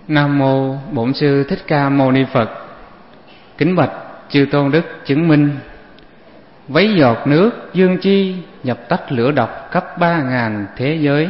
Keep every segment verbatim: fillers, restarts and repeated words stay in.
Nam mô Bổn Sư Thích Ca Mâu Ni Phật. Kính bạch chư tôn đức chứng minh. Vấy giọt nước dương chi, nhập tách lửa độc khắp ba ngàn thế giới.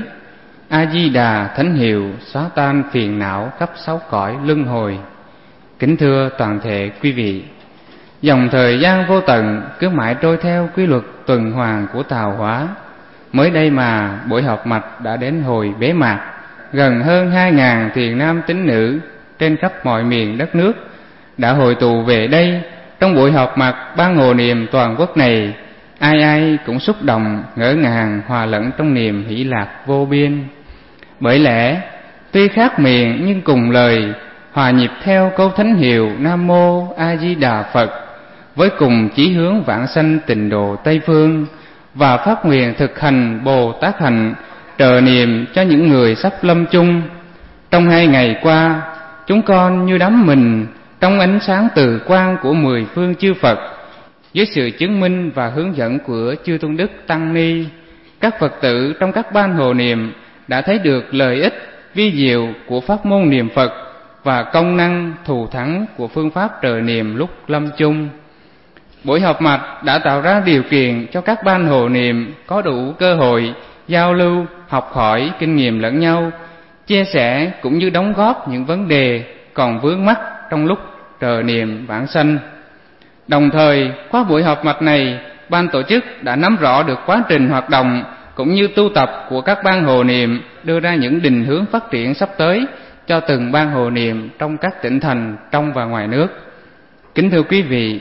A Di Đà thánh hiệu, xóa tan phiền não khắp sáu cõi luân hồi. Kính thưa toàn thể quý vị, dòng thời gian vô tận cứ mãi trôi theo quy luật tuần hoàn của tạo hóa. Mới đây mà buổi họp mặt đã đến hồi bế mạc. Gần hơn hai ngàn thiền nam tín nữ trên khắp mọi miền đất nước đã hội tụ về đây trong buổi họp mặt ban hộ niệm toàn quốc này. Ai ai cũng xúc động, ngỡ ngàng, hòa lẫn trong niềm hỷ lạc vô biên. Bởi lẽ tuy khác miệng nhưng cùng lời, hòa nhịp theo câu thánh hiệu Nam Mô A Di Đà Phật, với cùng chí hướng vãng sanh tịnh độ Tây phương, và phát nguyện thực hành Bồ Tát hạnh, trợ niệm cho những người sắp lâm chung. Trong hai ngày qua, chúng con như đắm mình trong ánh sáng từ quang của mười phương chư Phật, dưới sự chứng minh và hướng dẫn của chư tôn đức tăng ni. Các Phật tử trong các ban hộ niệm đã thấy được lợi ích vi diệu của pháp môn niệm Phật và công năng thù thắng của phương pháp trợ niệm lúc lâm chung. Buổi họp mặt đã tạo ra điều kiện cho các ban hộ niệm có đủ cơ hội giao lưu, học hỏi kinh nghiệm lẫn nhau, chia sẻ cũng như đóng góp những vấn đề còn vướng mắc trong lúc trợ niệm vãng sanh. Đồng thời, qua buổi họp mặt này, ban tổ chức đã nắm rõ được quá trình hoạt động cũng như tu tập của các ban hộ niệm, đưa ra những định hướng phát triển sắp tới cho từng ban hộ niệm trong các tỉnh thành trong và ngoài nước. Kính thưa quý vị,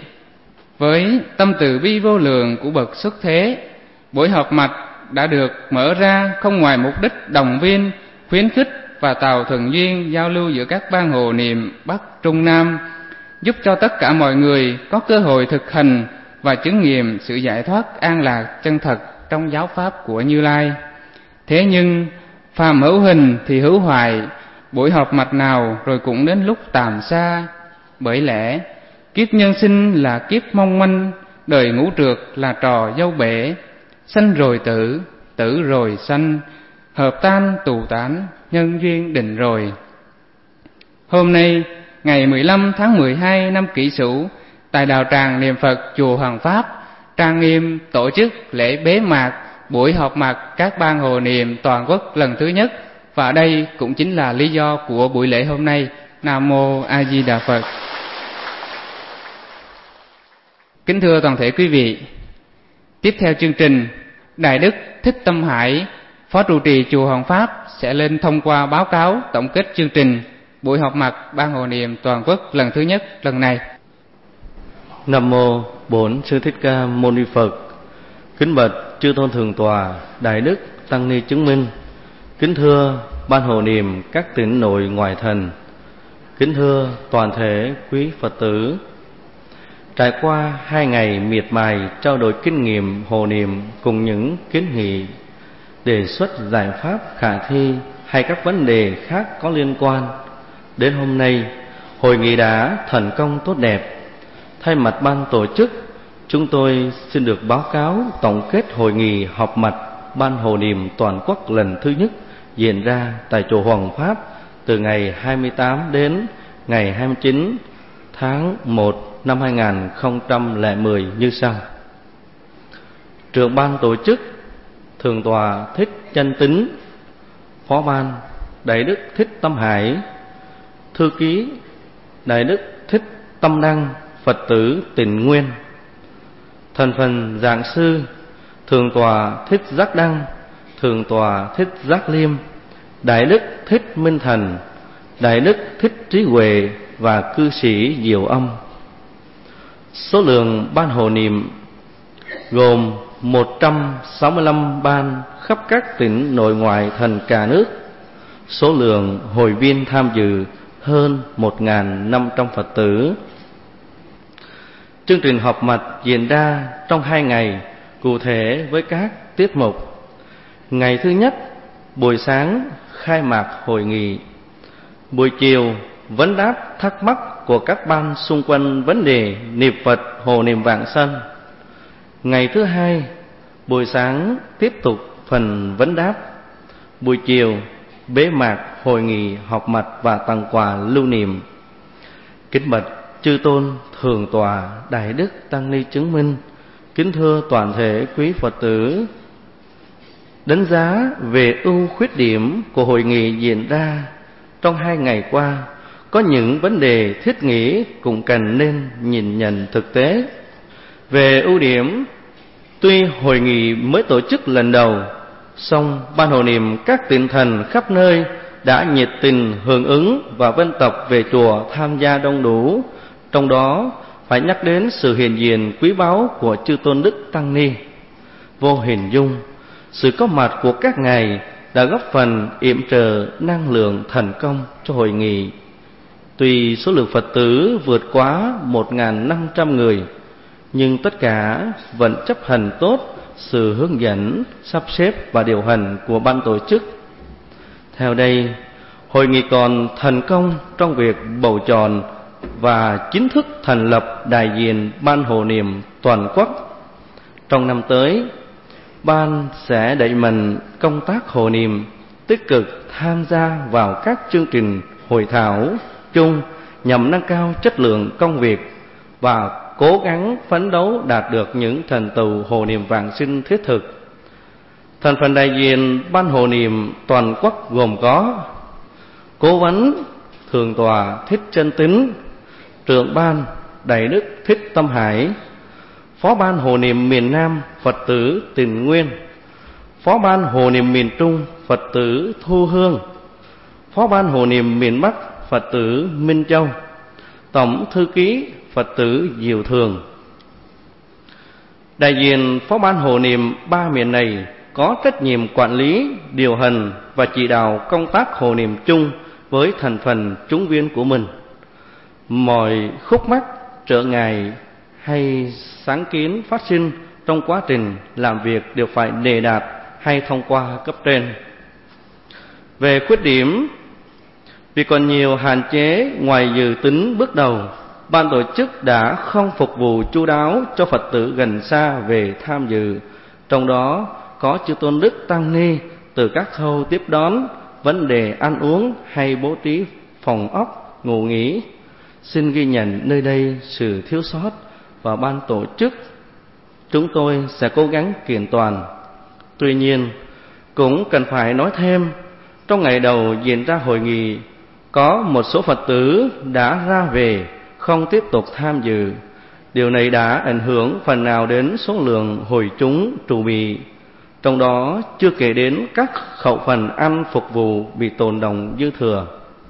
với tâm từ bi vô lượng của bậc xuất thế, buổi họp mặt đã được mở ra không ngoài mục đích động viên, khuyến khích và tạo thuận duyên giao lưu giữa các ban hộ niệm Bắc, Trung, Nam, giúp cho tất cả mọi người có cơ hội thực hành và chứng nghiệm sự giải thoát an lạc chân thật trong giáo pháp của Như Lai. Thế nhưng phàm hữu hình thì hữu hoại, buổi họp mặt nào rồi cũng đến lúc tàn xa. Bởi lẽ kiếp nhân sinh là kiếp mong manh, đời ngũ trượt là trò dâu bể. Sanh rồi tử, tử rồi sanh, hợp tan tù tán, nhân duyên định rồi. Hôm nay, ngày mười lăm tháng mười hai năm Kỷ Sửu, tại đạo tràng niệm Phật chùa Hoàng Pháp, trang nghiêm tổ chức lễ bế mạc buổi họp mặt các ban hộ niệm toàn quốc lần thứ nhất, và đây cũng chính là lý do của buổi lễ hôm nay. Nam Mô A Di Đà Phật. Kính thưa toàn thể quý vị, tiếp theo chương trình, Đại Đức Thích Tâm Hải, Phó trụ trì chùa Hoàng Pháp sẽ lên thông qua báo cáo tổng kết chương trình buổi họp mặt ban hộ niệm toàn quốc lần thứ nhất lần này. Nam mô Bổn Sư Thích Ca Mâu Ni Phật. Kính bạch chư tôn thượng tọa, Đại Đức tăng ni chứng minh. Kính thưa ban hộ niệm các tỉnh nội ngoại thành. Kính thưa toàn thể quý Phật tử. Trải qua hai ngày miệt mài trao đổi kinh nghiệm hộ niệm cùng những kiến nghị, đề xuất giải pháp khả thi hay các vấn đề khác có liên quan, đến hôm nay hội nghị đã thành công tốt đẹp. Thay mặt ban tổ chức, chúng tôi xin được báo cáo tổng kết hội nghị họp mặt ban hộ niệm toàn quốc lần thứ nhất diễn ra tại chùa Hoàng Pháp từ ngày hai mươi tám đến ngày hai mươi chín tháng một năm hai nghìn không trăm lẻ mười như sau. Trưởng ban tổ chức Thượng tọa Thích Chân Tín, Phó ban Đại Đức Thích Tâm Hải, thư ký Đại Đức Thích Tâm Đăng, Phật tử Tịnh Nguyên. Thành phần giảng sư Thượng tọa Thích Giác Đăng, Thượng tọa Thích Giác Liêm, Đại Đức Thích Minh Thành, Đại Đức Thích Trí Huệ và cư sĩ Diệu Âm. Số lượng ban hộ niệm gồm một trăm sáu mươi lăm ban khắp các tỉnh nội ngoại thành cả nước. Số lượng hội viên tham dự hơn một nghìn năm trăm Phật tử. Chương trình họp mặt diễn ra trong hai ngày, cụ thể với các tiết mục. Ngày thứ nhất, buổi sáng khai mạc hội nghị. Buổi chiều, vấn đáp thắc mắc của các ban xung quanh vấn đề niệm Phật hộ niệm vãng sanh. Ngày thứ hai, buổi sáng tiếp tục phần vấn đáp. Buổi chiều, bế mạc hội nghị họp mặt và tặng quà lưu niệm. Kính bạch chư tôn thượng tọa đại đức tăng ni chứng minh, kính thưa toàn thể quý Phật tử. Đánh giá về ưu khuyết điểm của hội nghị diễn ra trong hai ngày qua, có những vấn đề thiết nghĩ cũng cần nên nhìn nhận thực tế. Về ưu điểm, tuy hội nghị mới tổ chức lần đầu, song ban hộ niệm các tỉnh thành khắp nơi đã nhiệt tình hưởng ứng và vân tập về chùa tham gia đông đủ. Trong đó phải nhắc đến sự hiện diện quý báu của chư tôn đức tăng ni. Vô hình dung, sự có mặt của các ngài đã góp phần yểm trợ năng lượng thành công cho hội nghị. Tuy số lượng Phật tử vượt quá một nghìn năm trăm người, nhưng tất cả vẫn chấp hành tốt sự hướng dẫn, sắp xếp và điều hành của ban tổ chức. Theo đây, hội nghị còn thành công trong việc bầu chọn và chính thức thành lập đại diện ban hộ niệm toàn quốc. Trong năm tới, ban sẽ đẩy mạnh công tác hộ niệm, tích cực tham gia vào các chương trình hội thảo chung nhằm nâng cao chất lượng công việc và cố gắng phấn đấu đạt được những thành tựu hộ niệm vãng sinh thiết thực. Thành phần đại diện ban hộ niệm toàn quốc gồm có cố vấn thượng tọa Thích Chân Tín, trưởng ban đại đức Thích Tâm Hải, phó ban hộ niệm miền Nam Phật tử Tịnh Nguyên, phó ban hộ niệm miền Trung Phật tử Thu Hương, phó ban hộ niệm miền Bắc Phật tử Minh Châu, tổng thư ký Phật tử Diệu Thường. Đại diện phó ban hộ niệm ba miền này có trách nhiệm quản lý, điều hành và chỉ đạo công tác hộ niệm chung với thành phần chúng viên của mình. Mọi khúc mắc, trở ngại hay sáng kiến phát sinh trong quá trình làm việc đều phải đề đạt hay thông qua cấp trên. Về khuyết điểm, vì còn nhiều hạn chế ngoài dự tính bước đầu, ban tổ chức đã không phục vụ chu đáo cho Phật tử gần xa về tham dự. Trong đó có chư tôn đức tăng ni từ các khâu tiếp đón, vấn đề ăn uống hay bố trí phòng ốc, ngủ nghỉ. Xin ghi nhận nơi đây sự thiếu sót và ban tổ chức chúng tôi sẽ cố gắng kiện toàn. Tuy nhiên, cũng cần phải nói thêm, trong ngày đầu diễn ra hội nghị, có một số Phật tử đã ra về, không tiếp tục tham dự. Điều này đã ảnh hưởng phần nào đến số lượng hội chúng trụ bị, trong đó chưa kể đến các khẩu phần ăn phục vụ bị tồn đọng dư thừa.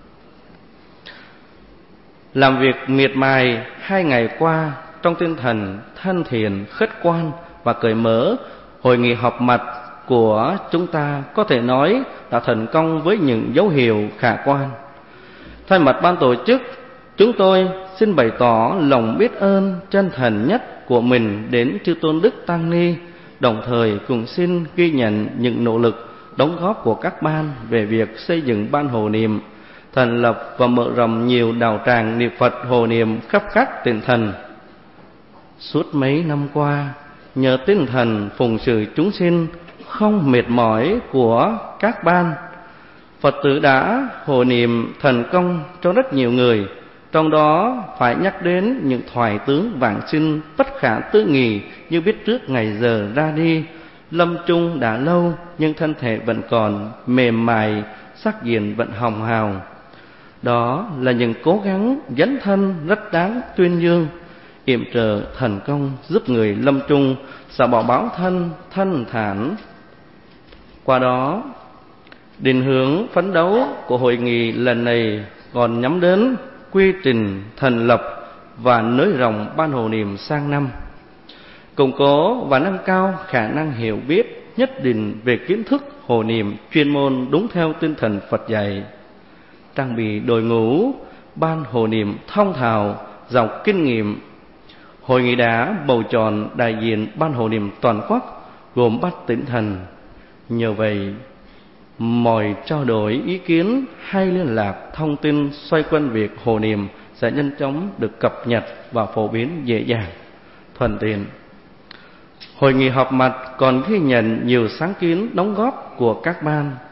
Làm việc miệt mài hai ngày qua trong tinh thần thân thiện, khách quan và cởi mở, hội nghị họp mặt của chúng ta có thể nói đã thành công với những dấu hiệu khả quan. Thay mặt ban tổ chức, chúng tôi xin bày tỏ lòng biết ơn chân thành nhất của mình đến chư tôn đức tăng ni, đồng thời cùng xin ghi nhận những nỗ lực đóng góp của các ban về việc xây dựng ban hộ niệm, thành lập và mở rộng nhiều đạo tràng niệm Phật hộ niệm khắp các tỉnh thành. Suốt mấy năm qua, nhờ tinh thần phụng sự chúng sinh không mệt mỏi của các ban, Phật tử đã hộ niệm thành công cho rất nhiều người. Trong đó phải nhắc đến những thoại tướng vãng sinh bất khả tư nghị như biết trước ngày giờ ra đi, lâm chung đã lâu nhưng thân thể vẫn còn mềm mại, sắc diện vẫn hồng hào. Đó là những cố gắng dấn thân rất đáng tuyên dương, yểm trợ thành công giúp người lâm chung sẽ bỏ báo thân thanh thản. Qua đó, định hướng phấn đấu của hội nghị lần này còn nhắm đến quy trình thành lập và nới rộng ban hộ niệm sang năm, củng cố và nâng cao khả năng hiểu biết nhất định về kiến thức hộ niệm chuyên môn đúng theo tinh thần Phật dạy, trang bị đội ngũ ban hộ niệm thông thạo, giàu kinh nghiệm. Hội nghị đã bầu chọn đại diện ban hộ niệm toàn quốc gồm bát tỉnh thành. Nhờ vậy, mọi trao đổi ý kiến hay liên lạc thông tin xoay quanh việc hộ niệm sẽ nhanh chóng được cập nhật và phổ biến dễ dàng, thuận tiện. Hội nghị họp mặt còn ghi nhận nhiều sáng kiến đóng góp của các ban,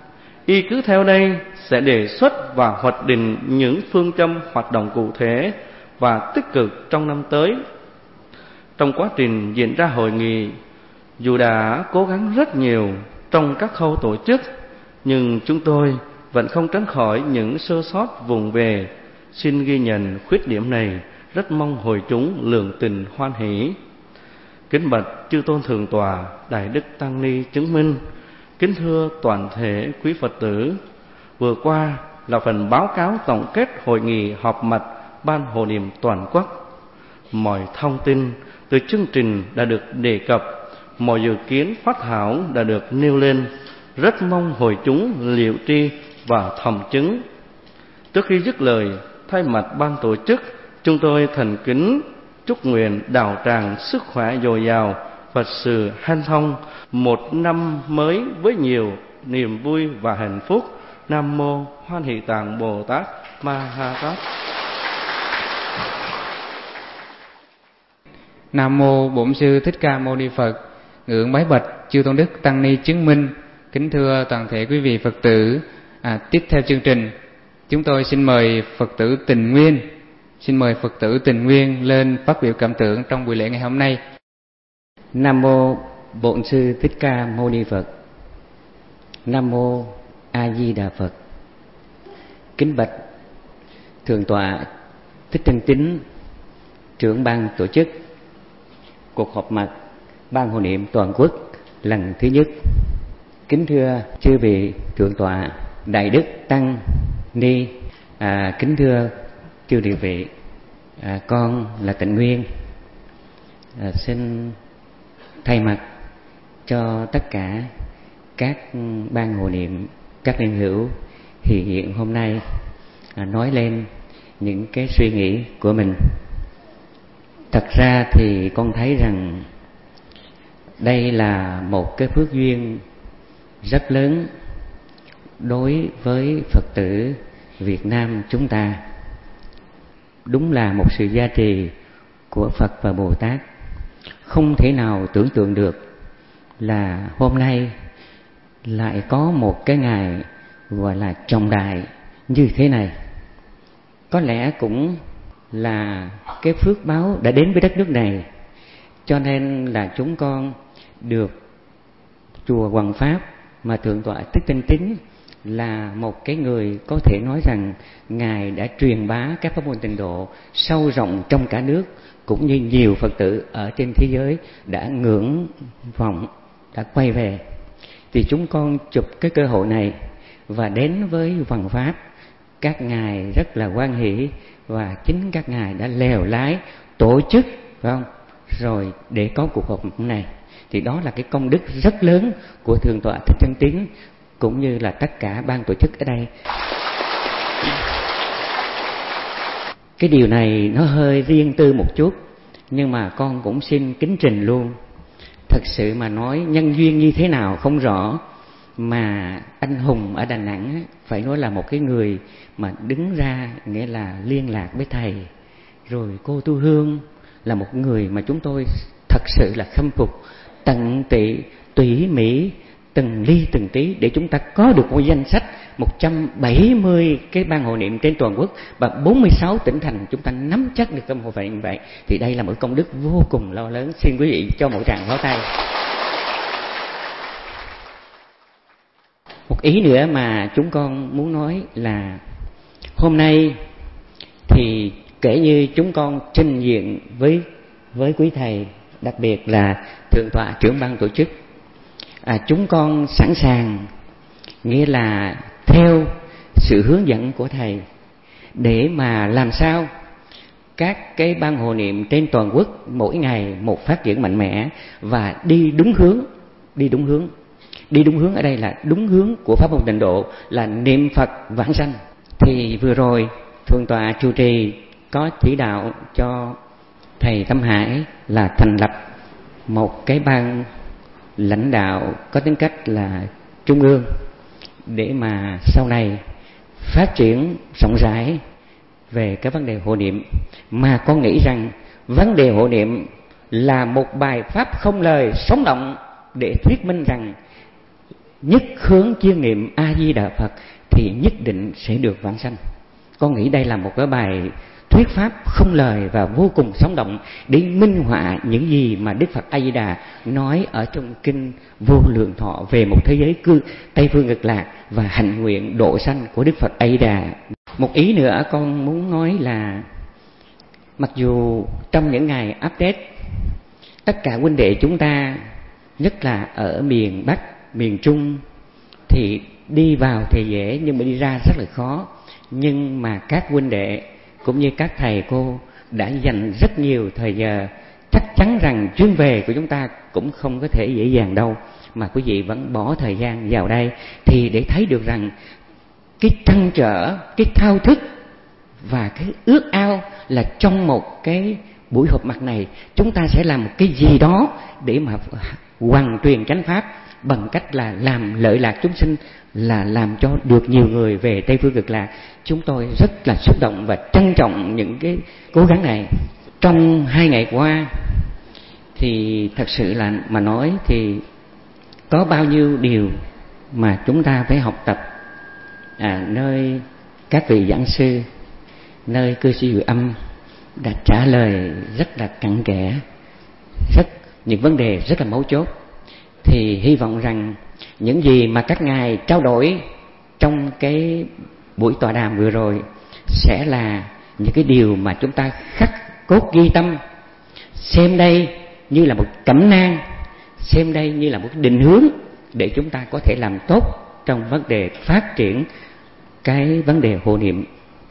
y cứ theo đây sẽ đề xuất và hoạch định những phương châm hoạt động cụ thể và tích cực trong năm tới. Trong quá trình diễn ra hội nghị, dù đã cố gắng rất nhiều trong các khâu tổ chức, nhưng chúng tôi vẫn không tránh khỏi những sơ sót vụng về. Xin ghi nhận khuyết điểm này, rất mong hội chúng lượng tình hoan hỷ. Kính bạch chư tôn thượng tọa, Đại đức Tăng Ni chứng minh, kính thưa toàn thể quý Phật tử, vừa qua là phần báo cáo tổng kết hội nghị họp mặt Ban Hộ Niệm toàn quốc. Mọi thông tin từ chương trình đã được đề cập, mọi dự kiến phát thảo đã được nêu lên, rất mong hội chúng liệu tri và thẩm chứng. Trước khi dứt lời, thay mặt ban tổ chức, chúng tôi thành kính chúc nguyện đạo tràng sức khỏe dồi dào, Phật sự hanh thông, một năm mới với nhiều niềm vui và hạnh phúc. Nam mô Hoan Hỷ Tạng Bồ Tát Ma Ha Tát. Nam mô Bổn Sư Thích Ca Mâu Ni Phật. Ngưỡng bái bạch chư tôn đức Tăng Ni chứng minh. Kính thưa toàn thể quý vị Phật tử, à, tiếp theo chương trình, chúng tôi xin mời Phật tử Tình Nguyên, xin mời Phật tử Tình Nguyên lên phát biểu cảm tưởng trong buổi lễ ngày hôm nay. Nam mô Bổn Sư Thích Ca Mâu Ni Phật. Nam mô A Di Đà Phật. Kính bạch thượng tọa Thích Trân Tín, trưởng ban tổ chức cuộc họp mặt Ban Hộ Niệm toàn quốc lần thứ nhất. Kính thưa chư vị thượng tọa, Đại đức Tăng Ni, à, kính thưa chư địa vị, à, con là Tịnh Nguyên, à, xin thay mặt cho tất cả các ban hộ niệm, các niệm hữu hiện hiện hôm nay, à, nói lên những cái suy nghĩ của mình. Thật ra thì con thấy rằng đây là một cái phước duyên rất lớn đối với Phật tử Việt Nam chúng ta. Đúng là một sự gia trì của Phật và Bồ Tát. Không thể nào tưởng tượng được là hôm nay lại có một cái ngày gọi là trọng đại như thế này. Có lẽ cũng là cái phước báo đã đến với đất nước này, cho nên là chúng con được chùa Hoằng Pháp mà thượng tọa Thích Trân Tín là một cái người có thể nói rằng ngài đã truyền bá các pháp môn tịnh độ sâu rộng trong cả nước, cũng như nhiều Phật tử ở trên thế giới đã ngưỡng vọng, đã quay về. Thì chúng con chụp cái cơ hội này và đến với Hoằng Pháp. Các ngài rất là hoan hỷ và chính các ngài đã lèo lái tổ chức, phải không? Rồi để có cuộc họp này, thì đó là cái công đức rất lớn của thượng tọa Thích Trân Tín cũng như là tất cả ban tổ chức ở đây. Cái điều này nó hơi riêng tư một chút, nhưng mà con cũng xin kính trình luôn. Thật sự mà nói nhân duyên như thế nào không rõ, mà anh Hùng ở Đà Nẵng phải nói là một cái người mà đứng ra, nghĩa là liên lạc với thầy. Rồi cô Tu Hương là một người mà chúng tôi thật sự là khâm phục, tận tụy, tỉ mỉ, từng ly từng tí để chúng ta có được một danh sách một trăm bảy mươi cái ban hộ niệm trên toàn quốc và bốn mươi sáu tỉnh thành, chúng ta nắm chắc được công hộ vậy như vậy. Thì đây là một công đức vô cùng lo lớn. Xin quý vị cho một tràng pháo tay. Một ý nữa mà chúng con muốn nói là hôm nay thì kể như chúng con trình diện với với quý thầy, đặc biệt là thượng tọa trưởng ban tổ chức, à, chúng con sẵn sàng, nghĩa là theo sự hướng dẫn của thầy để mà làm sao các cái ban hộ niệm trên toàn quốc mỗi ngày một phát triển mạnh mẽ và đi đúng hướng, đi đúng hướng. Đi đúng hướng ở đây là đúng hướng của pháp môn tịnh độ, là niệm Phật vãng sanh. Thì vừa rồi thượng tọa trụ trì có chỉ đạo cho thầy Tâm Hải là thành lập một cái ban lãnh đạo có tính cách là trung ương để mà sau này phát triển rộng rãi về cái vấn đề hộ niệm. Mà con nghĩ rằng vấn đề hộ niệm là một bài pháp không lời sống động để thuyết minh rằng nhất hướng chiêm nghiệm A Di Đà Phật thì nhất định sẽ được vãng sanh. Con nghĩ đây là một cái bài thuyết pháp không lời và vô cùng sống động để minh họa những gì mà Đức Phật A Di Đà nói ở trong kinh Vô Lượng Thọ về một thế giới cư Tây Phương Cực Lạc và hạnh nguyện độ sanh của Đức Phật A Di Đà. Một ý nữa con muốn nói là mặc dù trong những ngày update, tất cả huynh đệ chúng ta, nhất là ở miền Bắc, miền Trung thì đi vào thì dễ nhưng mà đi ra rất là khó. Nhưng mà các huynh đệ cũng như các thầy cô đã dành rất nhiều thời giờ, chắc chắn rằng chuyến về của chúng ta cũng không có thể dễ dàng đâu, mà quý vị vẫn bỏ thời gian vào đây thì để thấy được rằng cái trăn trở, cái thao thức và cái ước ao là trong một cái buổi họp mặt này chúng ta sẽ làm một cái gì đó để mà hoàn truyền chánh pháp bằng cách là làm lợi lạc chúng sinh, là làm cho được nhiều người về Tây Phương Cực Lạc. Chúng tôi rất là xúc động và trân trọng những cái cố gắng này. Trong hai ngày qua thì thật sự là mà nói thì có bao nhiêu điều mà chúng ta phải học tập à, nơi các vị giảng sư, nơi cư sĩ Diệu Âm đã trả lời rất là cặn kẽ, rất những vấn đề rất là mấu chốt. Thì hy vọng rằng những gì mà các ngài trao đổi trong cái buổi tọa đàm vừa rồi sẽ là những cái điều mà chúng ta khắc cốt ghi tâm, xem đây như là một cẩm nang, xem đây như là một định hướng để chúng ta có thể làm tốt trong vấn đề phát triển cái vấn đề hộ niệm.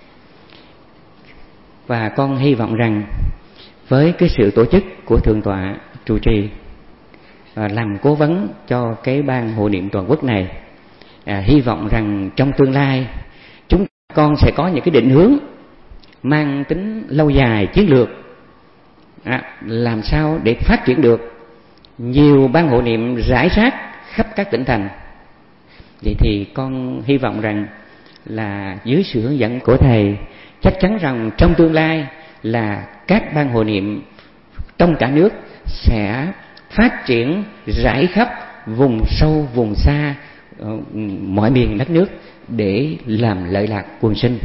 Và con hy vọng rằng với cái sự tổ chức của Thượng tọa trụ trì và làm cố vấn cho cái ban hộ niệm toàn quốc này, à, hy vọng rằng trong tương lai chúng con sẽ có những cái định hướng mang tính lâu dài, chiến lược, à, làm sao để phát triển được nhiều ban hộ niệm rải rác khắp các tỉnh thành. Vậy thì con hy vọng rằng là dưới sự hướng dẫn của thầy, chắc chắn rằng trong tương lai là các ban hộ niệm trong cả nước sẽ phát triển rải khắp vùng sâu, vùng xa, mọi miền đất nước để làm lợi lạc quần sinh.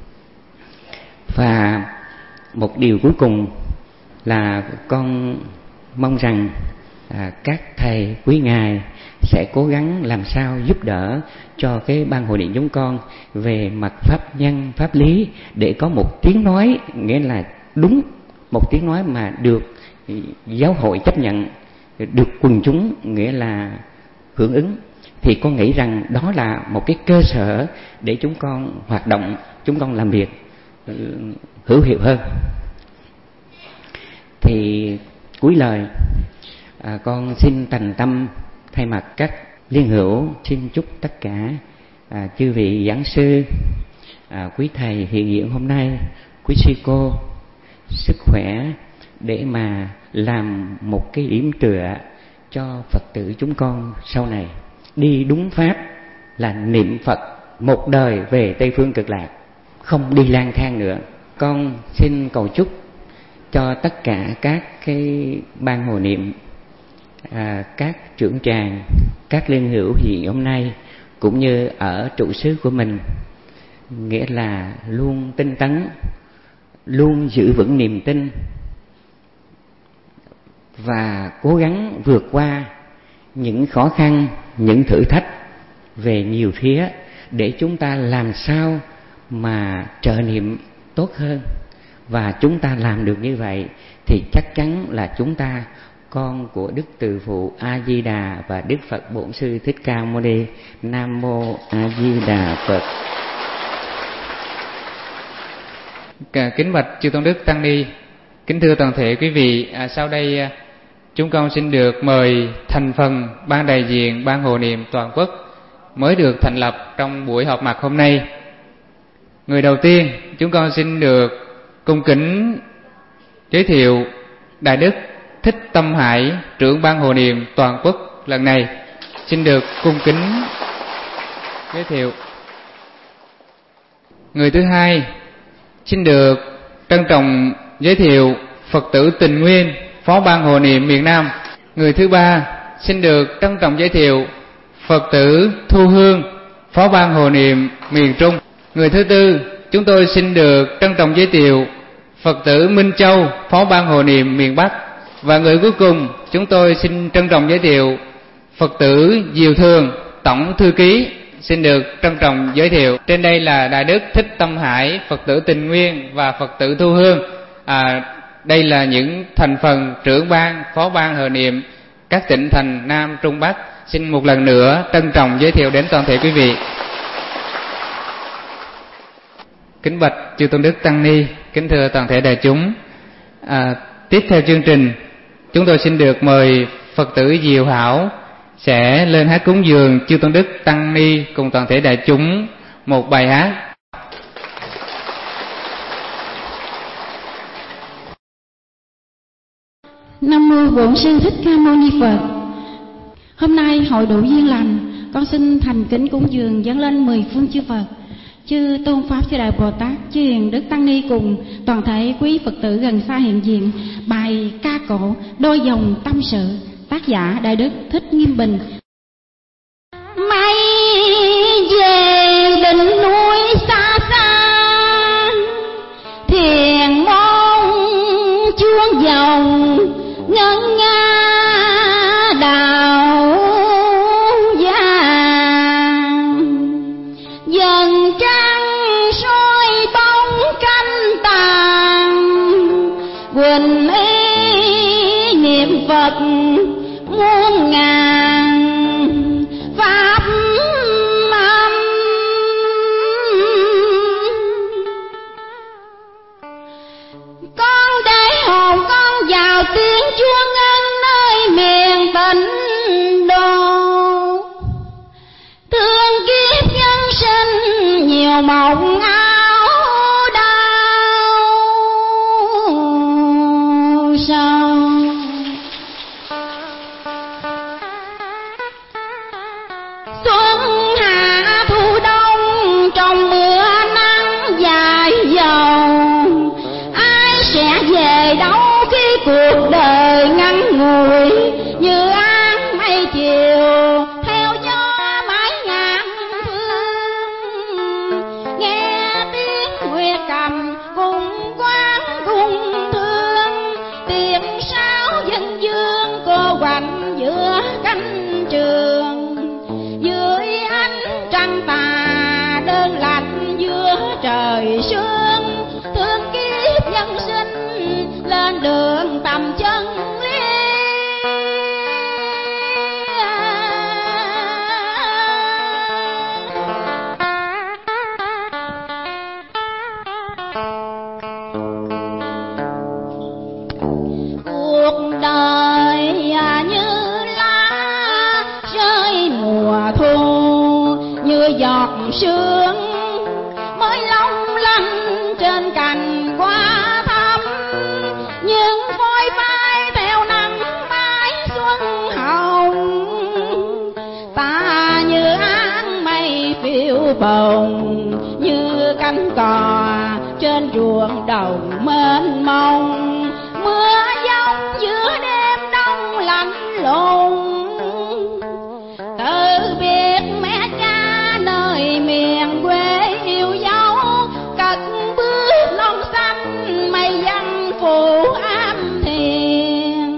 Và một điều cuối cùng là con mong rằng à, các thầy quý ngài sẽ cố gắng làm sao giúp đỡ cho cái ban hội niệm chúng con về mặt pháp nhân, pháp lý, để có một tiếng nói, nghĩa là đúng, một tiếng nói mà được giáo hội chấp nhận, được quần chúng nghĩa là hưởng ứng. Thì con nghĩ rằng đó là một cái cơ sở để chúng con hoạt động, chúng con làm việc hữu hiệu hơn. Thì cuối lời à, con xin thành tâm thay mặt các liên hữu xin chúc tất cả à, chư vị giảng sư, à, quý thầy hiện diện hôm nay, quý sư cô sức khỏe để mà làm một cái điểm tựa cho Phật tử chúng con sau này đi đúng pháp, là niệm Phật một đời về Tây Phương Cực Lạc, không đi lang thang nữa. Con xin cầu chúc cho tất cả các cái ban hộ niệm, à, các trưởng tràng, các liên hữu hiện hôm nay cũng như ở trụ xứ của mình, nghĩa là luôn tinh tấn, luôn giữ vững niềm tin và cố gắng vượt qua những khó khăn, những thử thách về nhiều phía để chúng ta làm sao mà trợ niệm tốt hơn. Và chúng ta làm được như vậy thì chắc chắn là chúng ta con của Đức Từ Phụ A Di Đà và Đức Phật Bổn Sư Thích Ca Mâu Ni. Nam mô A Di Đà Phật. Kính bạch chư tôn đức tăng ni, kính thưa toàn thể quý vị, à, sau đây à, chúng con xin được mời thành phần ban đại diện ban hộ niệm toàn quốc mới được thành lập trong buổi họp mặt hôm nay. Người đầu tiên chúng con xin được cung kính giới thiệu Đại Đức Thích Tâm Hải, trưởng ban hộ niệm toàn quốc lần này. Xin được cung kính giới thiệu. Người thứ hai xin được trân trọng giới thiệu Phật tử Tình Nguyên, phó ban hộ niệm miền Nam. Người thứ ba xin được trân trọng giới thiệu Phật tử Thu Hương, Phó ban Hộ Niệm miền Trung. Người thứ tư, chúng tôi xin được trân trọng giới thiệu Phật tử Minh Châu, Phó ban Hộ Niệm miền Bắc. Và người cuối cùng, chúng tôi xin trân trọng giới thiệu Phật tử Diệu Thường, Tổng Thư ký, xin được trân trọng giới thiệu. Trên đây là Đại Đức Thích Tâm Hải, Phật tử Tình Nguyên và Phật tử Thu Hương. À, đây là những thành phần trưởng ban, phó ban Hộ Niệm các tỉnh thành Nam, Trung, Bắc. Xin một lần nữa trân trọng giới thiệu đến toàn thể quý vị. Kính bạch chư tôn đức tăng ni, kính thưa toàn thể đại chúng. À, tiếp theo chương trình, chúng tôi xin được mời Phật tử Diệu Hảo sẽ lên hát cúng dường chư tôn đức tăng ni cùng toàn thể đại chúng một bài hát. Nam mô Bổn Sư Thích Ca Mâu Ni Phật. Hôm nay hội đủ duyên lành, con xin thành kính cúng dường dâng lên mười phương chư Phật, chư Tôn Pháp Chư Đại Bồ Tát, chư Hiền Đức Tăng Ni cùng toàn thể quý Phật tử gần xa hiện diện. Bài ca cổ Đôi dòng tâm sự, tác giả Đại Đức Thích Nghiêm Bình. Mây về đỉnh núi xa xa, thiền môn chuông dòng ngân nga đào vàng, dần trăng soi bóng canh tàn, quỳnh ý niệm Phật muôn ngàn pháp âm. Con để hồn con vào tiếng chuông ngân nơi miền tịnh độ, thương kiếp nhân sinh nhiều mộng áo đau sầu. Xuân hạ thu đông trong mưa nắng dài dầu, ai sẽ về đâu khi cuộc đời ngắn ngủi như áng mây chiều theo gió mãi ngàn phương. Nghe tiếng nguyệt cầm cùng quán cùng thương, tiếng sáo dân dương cô quạnh giữa cánh trường, dưới ánh trăng tà đơn lạnh giữa trời sương. Thương kiếp nhân sinh lên đường tầm chân lý. Cuộc đời như lá rơi mùa thu, như giọt sương mới long lanh trên cành hoa thắm, nhưng phôi phai theo nắng mai xuân hồng. Ta như áng mây phiêu bồng, như cánh cò trên ruộng đồng mênh mông. Mưa giông giữa đêm đông lạnh lùng, từ biệt mẹ cha nơi miền quê yêu dấu. Cất bước non xanh mây văn phủ am thiền,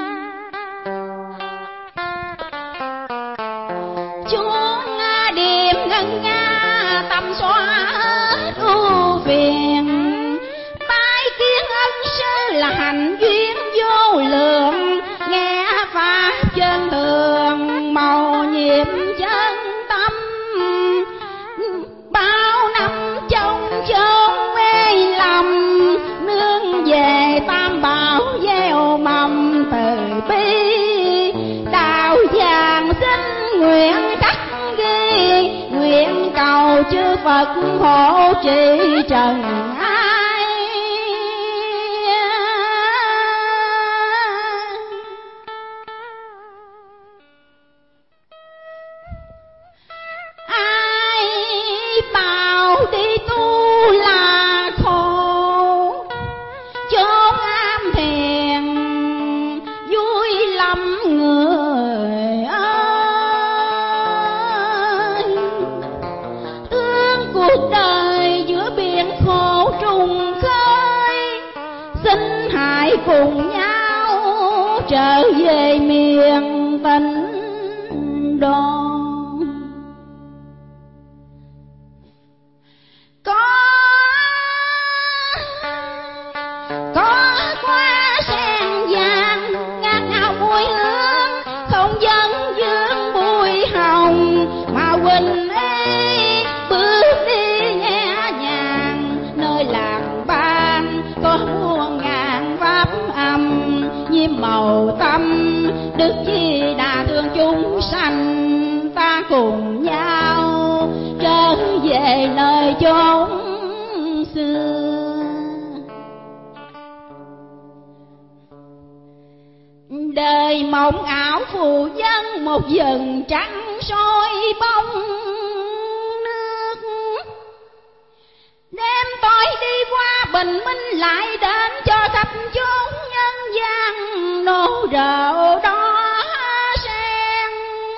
chuông điềm ngân nga tâm xóa ưu phiền. Bái kiến ân sư là hạnh duyên vô lượng, nghe pháp chân thường màu nhiệm chân tâm. Bao năm trong chốn mê lầm, nương về tam bảo gieo mầm từ bi. Đạo vàng xin nguyện khắc ghi, nguyện cầu chư Phật hộ trì trần ai. Ai bảo đi tu là khổ, chốn am thiền vui lắm người ơi. trở về miền Tịnh Độ. Có có hoa sen vàng ngát ngào mùi hương, không dân dương bụi hồng mà quỳnh ấy bước đi nhẹ nhàng. Nơi làng ban có muôn ngàn pháp âm, nhiễm màu tâm Đức Di Đà thương chúng sanh. Ta cùng nhau trở về nơi chốn xưa. Đời mộng ảo phù dân một vầng trăng soi bóng nước. Đêm tối đi qua bình minh lại đến cho khắp chốn nhân gian nô rợ đó sen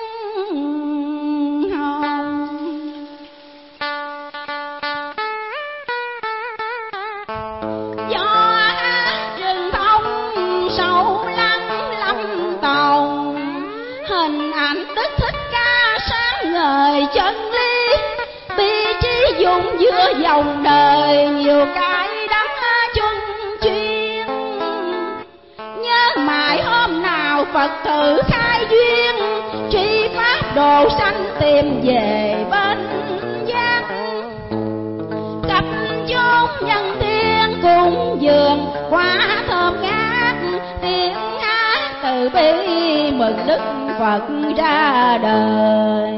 hồng. Do rừng thông sâu lắng lâm tòng, hình ảnh Đức Thích Ca sáng ngời chân lý. Bi trí dụng giữa dòng đời nhiều cái đắng chung chuyên. Nhớ mãi hôm nào Phật thử khai duyên, tri pháp độ sanh tìm về bên giác. Cặp chốn nhân thiên cùng dường quá thơm ngát, tiếng hát từ bi mừng Đức Phật ra đời.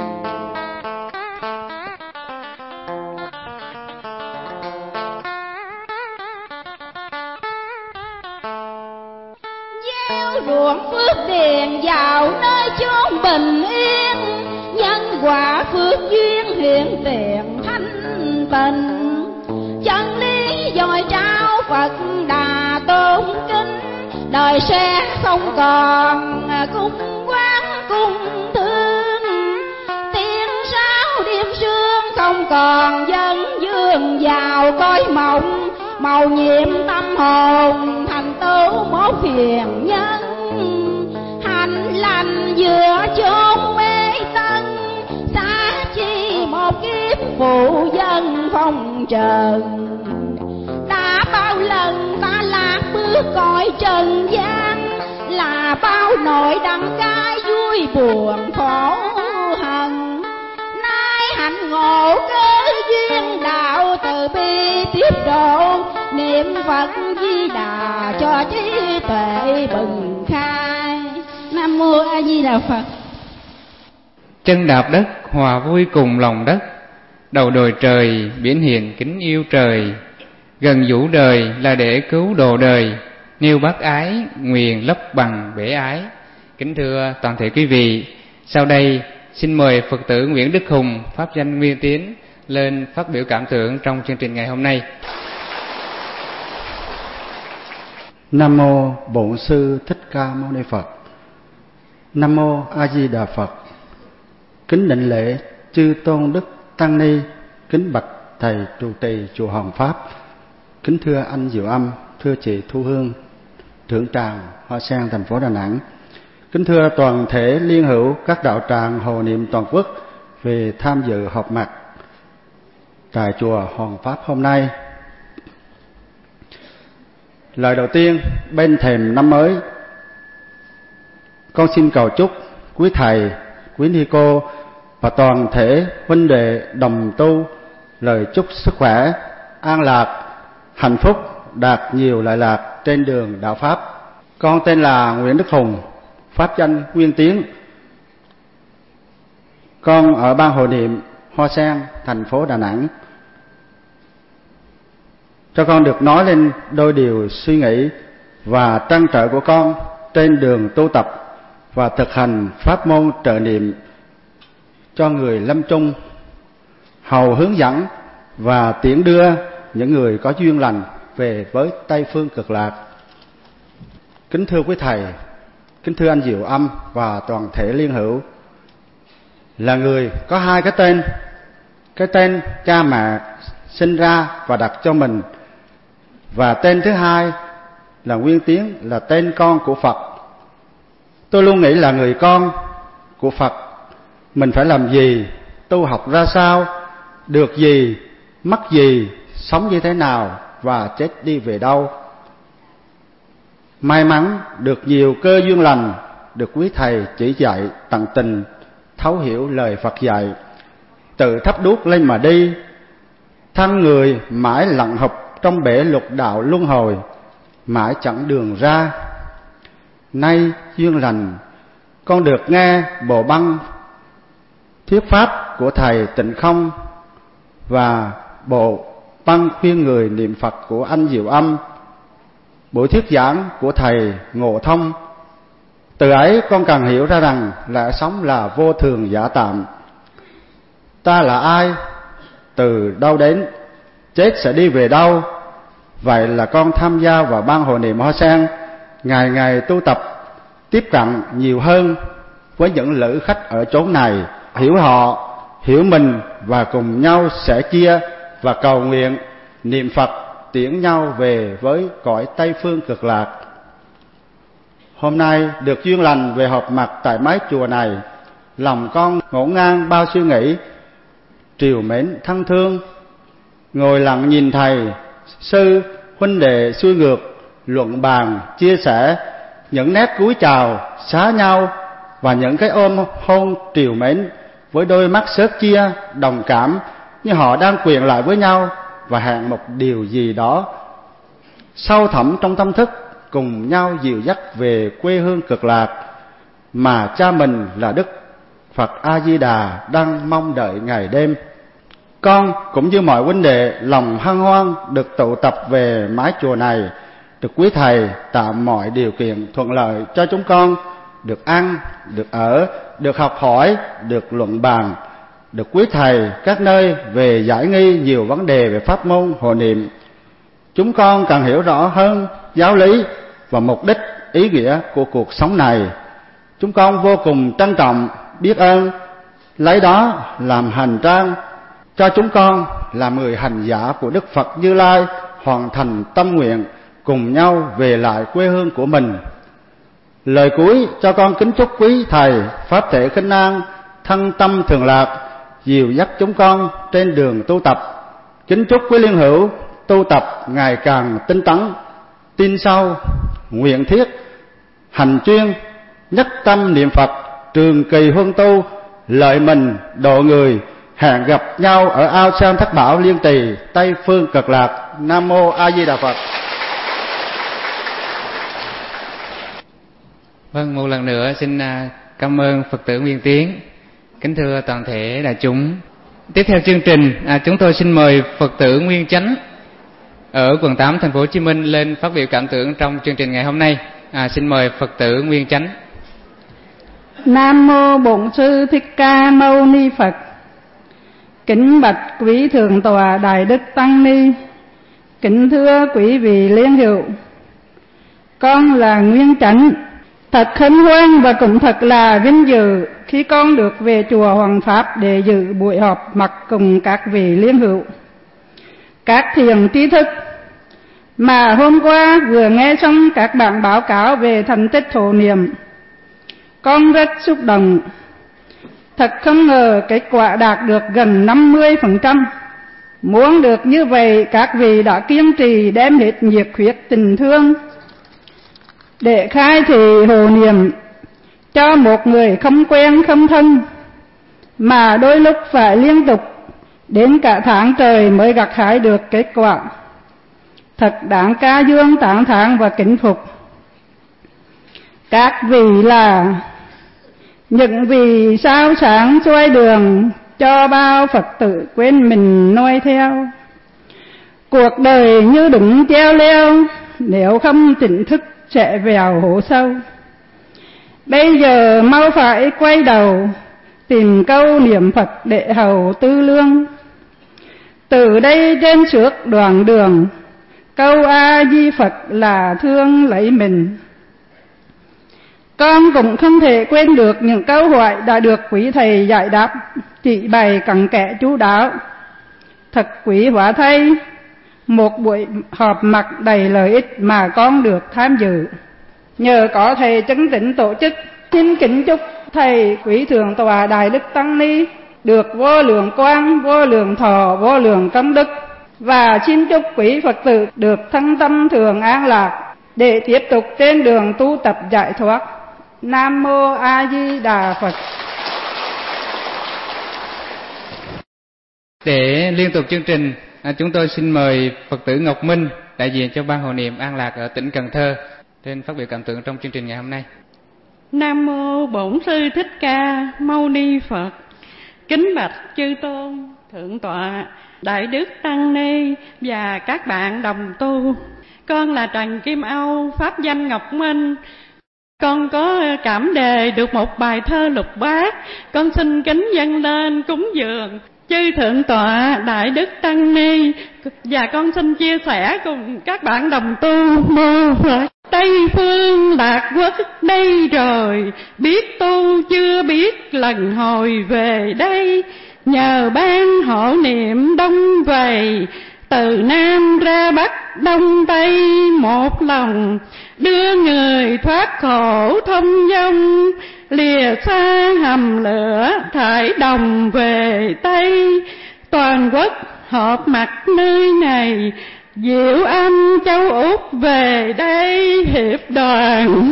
Ruộng phước điền vào nơi chốn bình yên, nhân quả phước duyên hiện tiền thanh tịnh. Chân lý dồi trao Phật Đà tôn kính, đời sẽ không còn cung quán cung thương. Tiếng sáo đêm sương không còn dân dương vào cõi mộng, màu nhiệm tâm hồn thành tựu một phiền nhân. Hành lành giữa chốn mê tân, xa chi một kiếp phụ dân phong trần. Đã bao lần ta lạc bước cõi trần gian, là bao nỗi đắng cay vui buồn khổ hận. Nay hạnh ngộ cơ duyên đạo từ bi tiếp độ, niệm Phật Di Đà cho trí tuệ bừng khai. Nam mô A Di Đà Phật. Chân đạp đất hòa vui cùng lòng đất, đầu đồi trời biển hiền kính yêu trời. Gần vũ đời là để cứu độ đời, nêu bác ái nguyện lấp bằng bể ái. Kính thưa toàn thể quý vị, sau đây xin mời Phật tử Nguyễn Đức Hùng, pháp danh Nguyên Tiến lên phát biểu cảm tưởng trong chương trình ngày hôm nay. Nam mô Bổn Sư Thích Ca Mâu Ni Phật. Nam mô A Di Đà Phật. Kính định lễ chư tôn đức tăng ni, kính bạch thầy trụ trì chùa Hoàng Pháp, kính thưa anh Diệu Âm, thưa chị Thu Hương, trưởng tràng Hoa Sen thành phố Đà Nẵng, kính thưa toàn thể liên hữu các đạo tràng hộ niệm toàn quốc về tham dự họp mặt tại chùa Hoàng Pháp hôm nay. Lời đầu tiên, bên thềm năm mới, con xin cầu chúc quý thầy, quý ni cô và toàn thể huynh đệ đồng tu lời chúc sức khỏe, an lạc, hạnh phúc, đạt nhiều lợi lạc trên đường đạo Pháp. Con tên là Nguyễn Đức Hùng, pháp danh Nguyên Tiến. Con ở ban hộ niệm Hoa Sen, thành phố Đà Nẵng. Cho con được nói lên đôi điều suy nghĩ và trăn trở của con trên đường tu tập và thực hành pháp môn trợ niệm cho người lâm chung, hầu hướng dẫn và tiễn đưa những người có duyên lành về với Tây Phương Cực Lạc. Kính thưa quý thầy, kính thưa anh Diệu Âm và toàn thể liên hữu, là người có hai cái tên, cái tên cha mẹ sinh ra và đặt cho mình, và tên thứ hai là Nguyên Tiến, là tên con của Phật Tôi luôn nghĩ là người con của Phật, mình phải làm gì, tu học ra sao, được gì, mất gì, sống như thế nào và chết đi về đâu. May mắn được nhiều cơ duyên lành, được quý thầy chỉ dạy tận tình, thấu hiểu lời Phật dạy, tự thắp đuốc lên mà đi, thân người mãi lặn hụp trong bể lục đạo luân hồi, mãi chẳng đường ra. Nay duyên lành, con được nghe bộ băng thuyết pháp của thầy Tịnh Không và bộ băng khuyên người niệm Phật của anh Diệu Âm, buổi thuyết giảng của thầy Ngộ Thông. Từ ấy con càng hiểu ra rằng lẽ sống là vô thường giả tạm. Ta là ai, từ đâu đến, chết sẽ đi về đâu. Vậy là con tham gia vào ban Hộ Niệm Hoa Sen, ngày ngày tu tập, tiếp cận nhiều hơn với những lữ khách ở chốn này, hiểu họ, hiểu mình và cùng nhau sẻ chia và cầu nguyện niệm Phật tiễn nhau về với cõi Tây Phương Cực Lạc. Hôm nay được duyên lành về họp mặt tại mái chùa này, lòng con ngổn ngang bao suy nghĩ, triều mến thân thương, ngồi lặng nhìn thầy, sư, huynh đệ xuôi ngược, luận bàn, chia sẻ, những nét cúi chào, xá nhau và những cái ôm hôn triều mến với đôi mắt xớt chia, đồng cảm như họ đang quyện lại với nhau và hẹn một điều gì đó sâu thẳm trong tâm thức, cùng nhau dìu dắt về quê hương Cực Lạc mà cha mình là Đức Phật A Di Đà đang mong đợi ngày đêm. Con cũng như mọi huynh đệ lòng hân hoan được tụ tập về mái chùa này, được quý thầy tạo mọi điều kiện thuận lợi cho chúng con được ăn, được ở, được học hỏi, được luận bàn, được quý thầy các nơi về giải nghi nhiều vấn đề về pháp môn hộ niệm. Chúng con càng hiểu rõ hơn giáo lý và mục đích ý nghĩa của cuộc sống này. Chúng con vô cùng trân trọng, biết ơn, lấy đó làm hành trang cho chúng con làm người hành giả của Đức Phật Như Lai hoàn thành tâm nguyện cùng nhau về lại quê hương của mình. Lời cuối cho con kính chúc quý thầy pháp thể khinh an, thân tâm thường lạc, dìu dắt chúng con trên đường tu tập. Kính chúc quý liên hữu tu tập ngày càng tinh tấn, tin sâu, nguyện thiết, hành chuyên, nhất tâm niệm Phật, trường kỳ huân tu, lợi mình độ người. Hẹn gặp nhau ở ao sen Thất Bảo Liên Tỳ, Tây Phương Cực Lạc. Nam mô A Di Đà Phật. Vâng, một lần nữa xin cảm ơn Phật tử Nguyên Tiến. Kính thưa toàn thể đại chúng, tiếp theo chương trình, à, chúng tôi xin mời Phật tử Nguyên Chánh ở quận tám thành phố Hồ Chí Minh lên phát biểu cảm tưởng trong chương trình ngày hôm nay. À, xin mời Phật tử Nguyên Chánh. Nam mô Bổn Sư Thích Ca Mâu Ni Phật. Kính bạch quý thượng tọa Đại Đức Tăng Ni, kính thưa quý vị liên hữu, con là Nguyên Chánh. Thật hân hoan và cũng thật là vinh dự khi con được về chùa Hoàng Pháp để dự buổi họp mặt cùng các vị liên hữu, các thiền tri thức mà hôm qua vừa nghe xong các bạn báo cáo về thành tích hộ niệm. Con rất xúc động. Thật không ngờ kết quả đạt được gần năm mươi phần trăm. Muốn được như vậy, các vị đã kiên trì đem hết nhiệt huyết tình thương để khai thị hộ niệm cho một người không quen không thân, mà đôi lúc phải liên tục đến cả tháng trời mới gặt hái được kết quả. Thật đáng ca dương, tán thán và kính phục. Các vị là những vì sao sáng xuôi đường cho bao Phật tử quên mình noi theo. Cuộc đời như đứng treo leo, nếu không tỉnh thức sẽ vào hố sâu. Bây giờ mau phải quay đầu, tìm câu niệm Phật để hầu tư lương. Từ đây trên suốt đoạn đường, câu A Di Phật là thương lấy mình. Con cũng không thể quên được những câu hỏi đã được quý thầy giải đáp, chỉ bày cặn kẽ chú đáo. Thật quý hóa thay, một buổi họp mặt đầy lợi ích mà con được tham dự. Nhờ có thầy chứng tĩnh tổ chức Xin kính chúc thầy quý thượng tọa Đại Đức Tăng Ni được vô lượng quang, vô lượng thọ, vô lượng công đức, và xin chúc quý Phật tử được thân tâm thường an lạc để tiếp tục trên đường tu tập giải thoát. Nam mô A Di Đà Phật. Để liên tục chương trình, à, chúng tôi xin mời Phật tử Ngọc Minh đại diện cho Ban Hộ Niệm An Lạc ở tỉnh Cần Thơ trên phát biểu cảm tưởng trong chương trình ngày hôm nay. Nam mô Bổn Sư Thích Ca Mâu Ni Phật. Kính bạch chư tôn, thượng tọa, Đại Đức Tăng Ni và các bạn đồng tu. Con là Trần Kim Âu, pháp danh Ngọc Minh. Con có cảm đề được một bài thơ lục bát, con xin kính dâng lên cúng dường chư thượng tọa Đại Đức Tăng Ni, và con xin chia sẻ cùng các bạn đồng tu. Mô Phật. Tây phương lạc quốc đây rồi, biết tu chưa biết lần hồi về đây. Nhờ ban hộ niệm đông vầy, từ Nam ra Bắc Đông Tây một lòng, đưa người thoát khổ thông dong, lìa xa hầm lửa thải đồng về Tây. Toàn quốc họp mặt nơi này, Diệu Anh châu Úc về đây hiệp đoàn.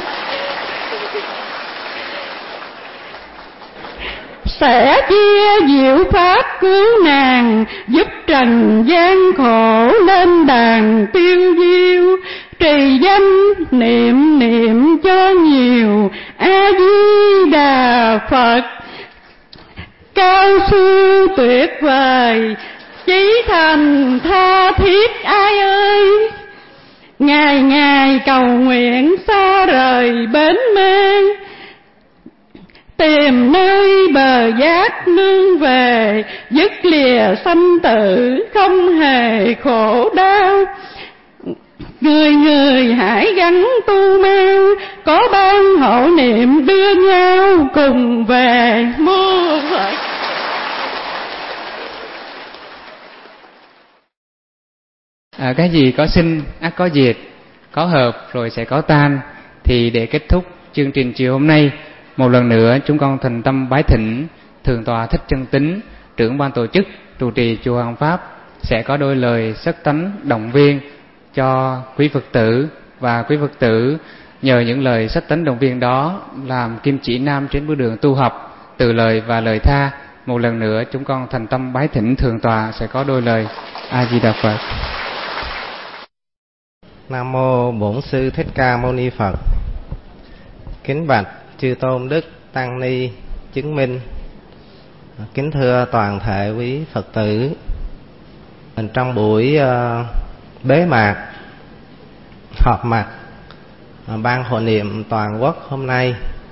Sẽ chia diệu pháp cứu nàng, giúp trần gian khổ lên đàn tiêu diêu. Trì danh niệm niệm cho nhiều, A Di Đà Phật. Cao siêu tuyệt vời, chí thành tha thiết ai ơi. Ngày ngày cầu nguyện xa rời bến mê, tìm nơi bờ giác nương về. Dứt lìa sanh tử không hề khổ đau, người người hãy gắn tu mau. Có ban hộ niệm đưa nhau cùng về. Mô Phật. À, cái gì có sinh ắt có diệt, có hợp rồi sẽ có tan. Thì để kết thúc chương trình chiều hôm nay, một lần nữa chúng con thành tâm bái thỉnh Thượng tọa Thích Chân Tín, trưởng ban tổ chức trụ trì chùa Hoàng Pháp, sẽ có đôi lời sắc tánh động viên cho quý Phật tử, và quý Phật tử nhờ những lời sắc tánh động viên đó làm kim chỉ nam trên bước đường tu học, từ lời và lời tha. Một lần nữa chúng con thành tâm bái thỉnh Thượng tọa sẽ có đôi lời. A Di Đà Phật. Nam mô Bổn Sư Thích Ca Mâu Ni Phật. Kính bạch chư tôn đức tăng ni chứng minh, kính thưa toàn thể quý Phật tử. Trong buổi uh, bế mạc họp mặt uh, ban hộ niệm toàn quốc hôm nay,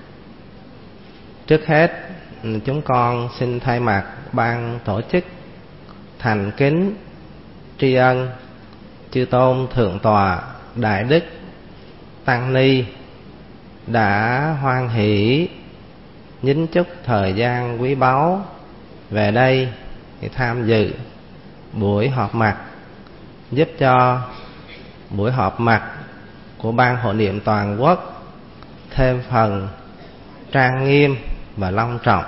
trước hết chúng con xin thay mặt ban tổ chức thành kính tri ân chư tôn thượng tọa Đại Đức Tăng Ni đã hoan hỷ nhính chút thời gian quý báu về đây để tham dự buổi họp mặt, giúp cho buổi họp mặt của ban hộ niệm toàn quốc thêm phần trang nghiêm và long trọng.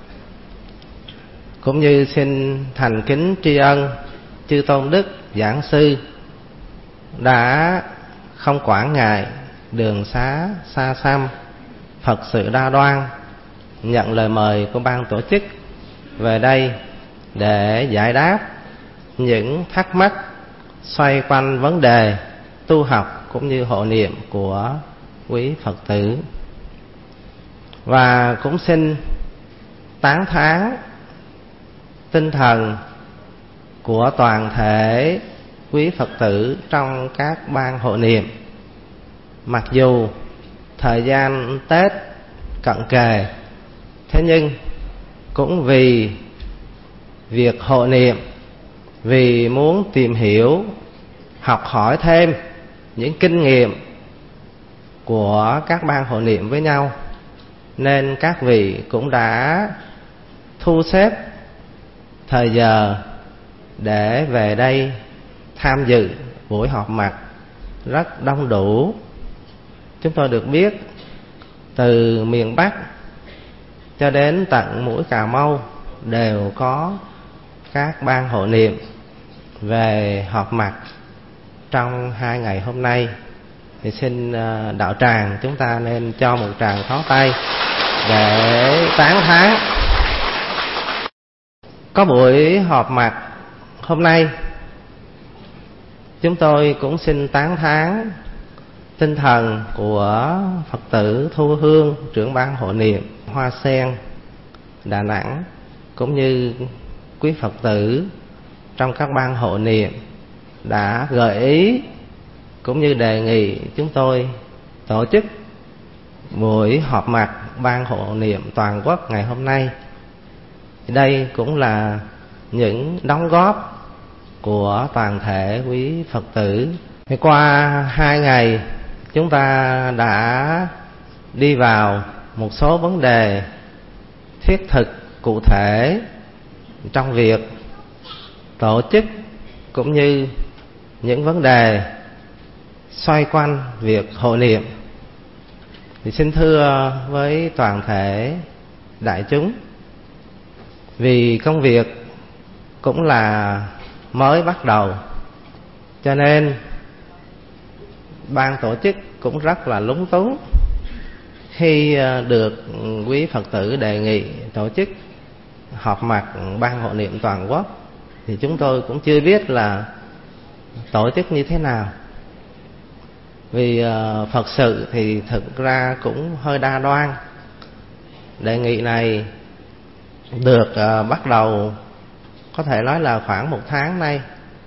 Cũng như xin thành kính tri ân chư tôn đức giảng sư đã không quản ngại đường xá xa xăm, Phật sự đa đoan, nhận lời mời của ban tổ chức về đây để giải đáp những thắc mắc xoay quanh vấn đề tu học cũng như hộ niệm của quý Phật tử. Và cũng xin tán thán tinh thần của toàn thể quý Phật tử trong các ban hộ niệm. Mặc dù thời gian Tết cận kề, thế nhưng cũng vì việc hộ niệm, vì muốn tìm hiểu, học hỏi thêm những kinh nghiệm của các ban hộ niệm với nhau, nên các vị cũng đã thu xếp thời giờ để về đây tham dự buổi họp mặt rất đông đủ. Chúng tôi được biết từ miền Bắc cho đến tận mũi Cà Mau đều có các ban hộ niệm về họp mặt trong hai ngày hôm nay. Thì xin đạo tràng chúng ta nên cho một tràng pháo tay để tán thán. Có buổi họp mặt hôm nay, chúng tôi cũng xin tán thán tinh thần của Phật tử Thu Hương, trưởng ban hộ niệm Hoa Sen Đà Nẵng, cũng như quý Phật tử trong các ban hộ niệm đã gợi ý cũng như đề nghị chúng tôi tổ chức buổi họp mặt ban hộ niệm toàn quốc ngày hôm nay. Đây cũng là những đóng góp của toàn thể quý Phật tử. Qua hai ngày chúng ta đã đi vào một số vấn đề thiết thực cụ thể trong việc tổ chức, cũng như những vấn đề xoay quanh việc hộ niệm. Thì xin thưa với toàn thể đại chúng, vì công việc cũng là mới bắt đầu, cho nên ban tổ chức cũng rất là lúng túng khi được quý Phật tử đề nghị tổ chức họp mặt ban hộ niệm toàn quốc. Thì chúng tôi cũng chưa biết là tổ chức như thế nào. Vì uh, Phật sự thì thực ra cũng hơi đa đoan. Đề nghị này được uh, bắt đầu có thể nói là khoảng một tháng nay.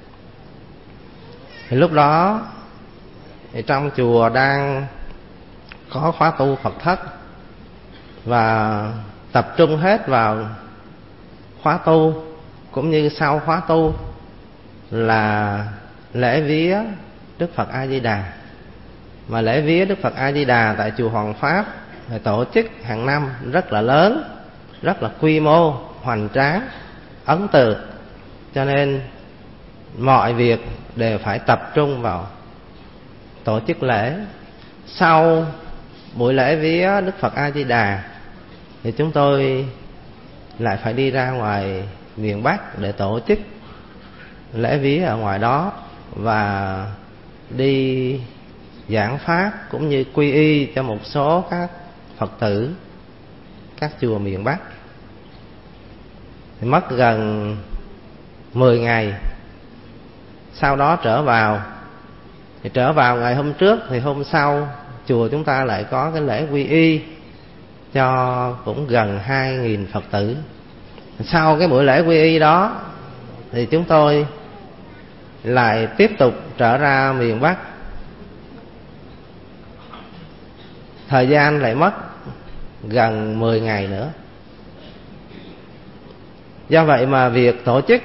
Thì lúc đó thì trong chùa đang có khóa tu Phật thất, và tập trung hết vào khóa tu, cũng như sau khóa tu là lễ vía Đức Phật A Di Đà. Mà lễ vía Đức Phật A Di Đà tại chùa Hoàng Pháp tổ chức hàng năm rất là lớn, rất là quy mô, hoành tráng, ấn tượng, cho nên mọi việc đều phải tập trung vào tổ chức lễ. Sau buổi lễ vía Đức Phật A Di Đà thì chúng tôi lại phải đi ra ngoài miền Bắc để tổ chức lễ vía ở ngoài đó, và đi giảng pháp cũng như quy y cho một số các Phật tử các chùa miền Bắc. Thì mất gần mười ngày. Sau đó trở vào, thì trở vào ngày hôm trước thì hôm sau chùa chúng ta lại có cái lễ quy y cho cũng gần hai nghìn Phật tử. Sau cái buổi lễ quy y đó thì chúng tôi lại tiếp tục trở ra miền Bắc. Thời gian lại mất gần mười ngày nữa. Do vậy mà việc tổ chức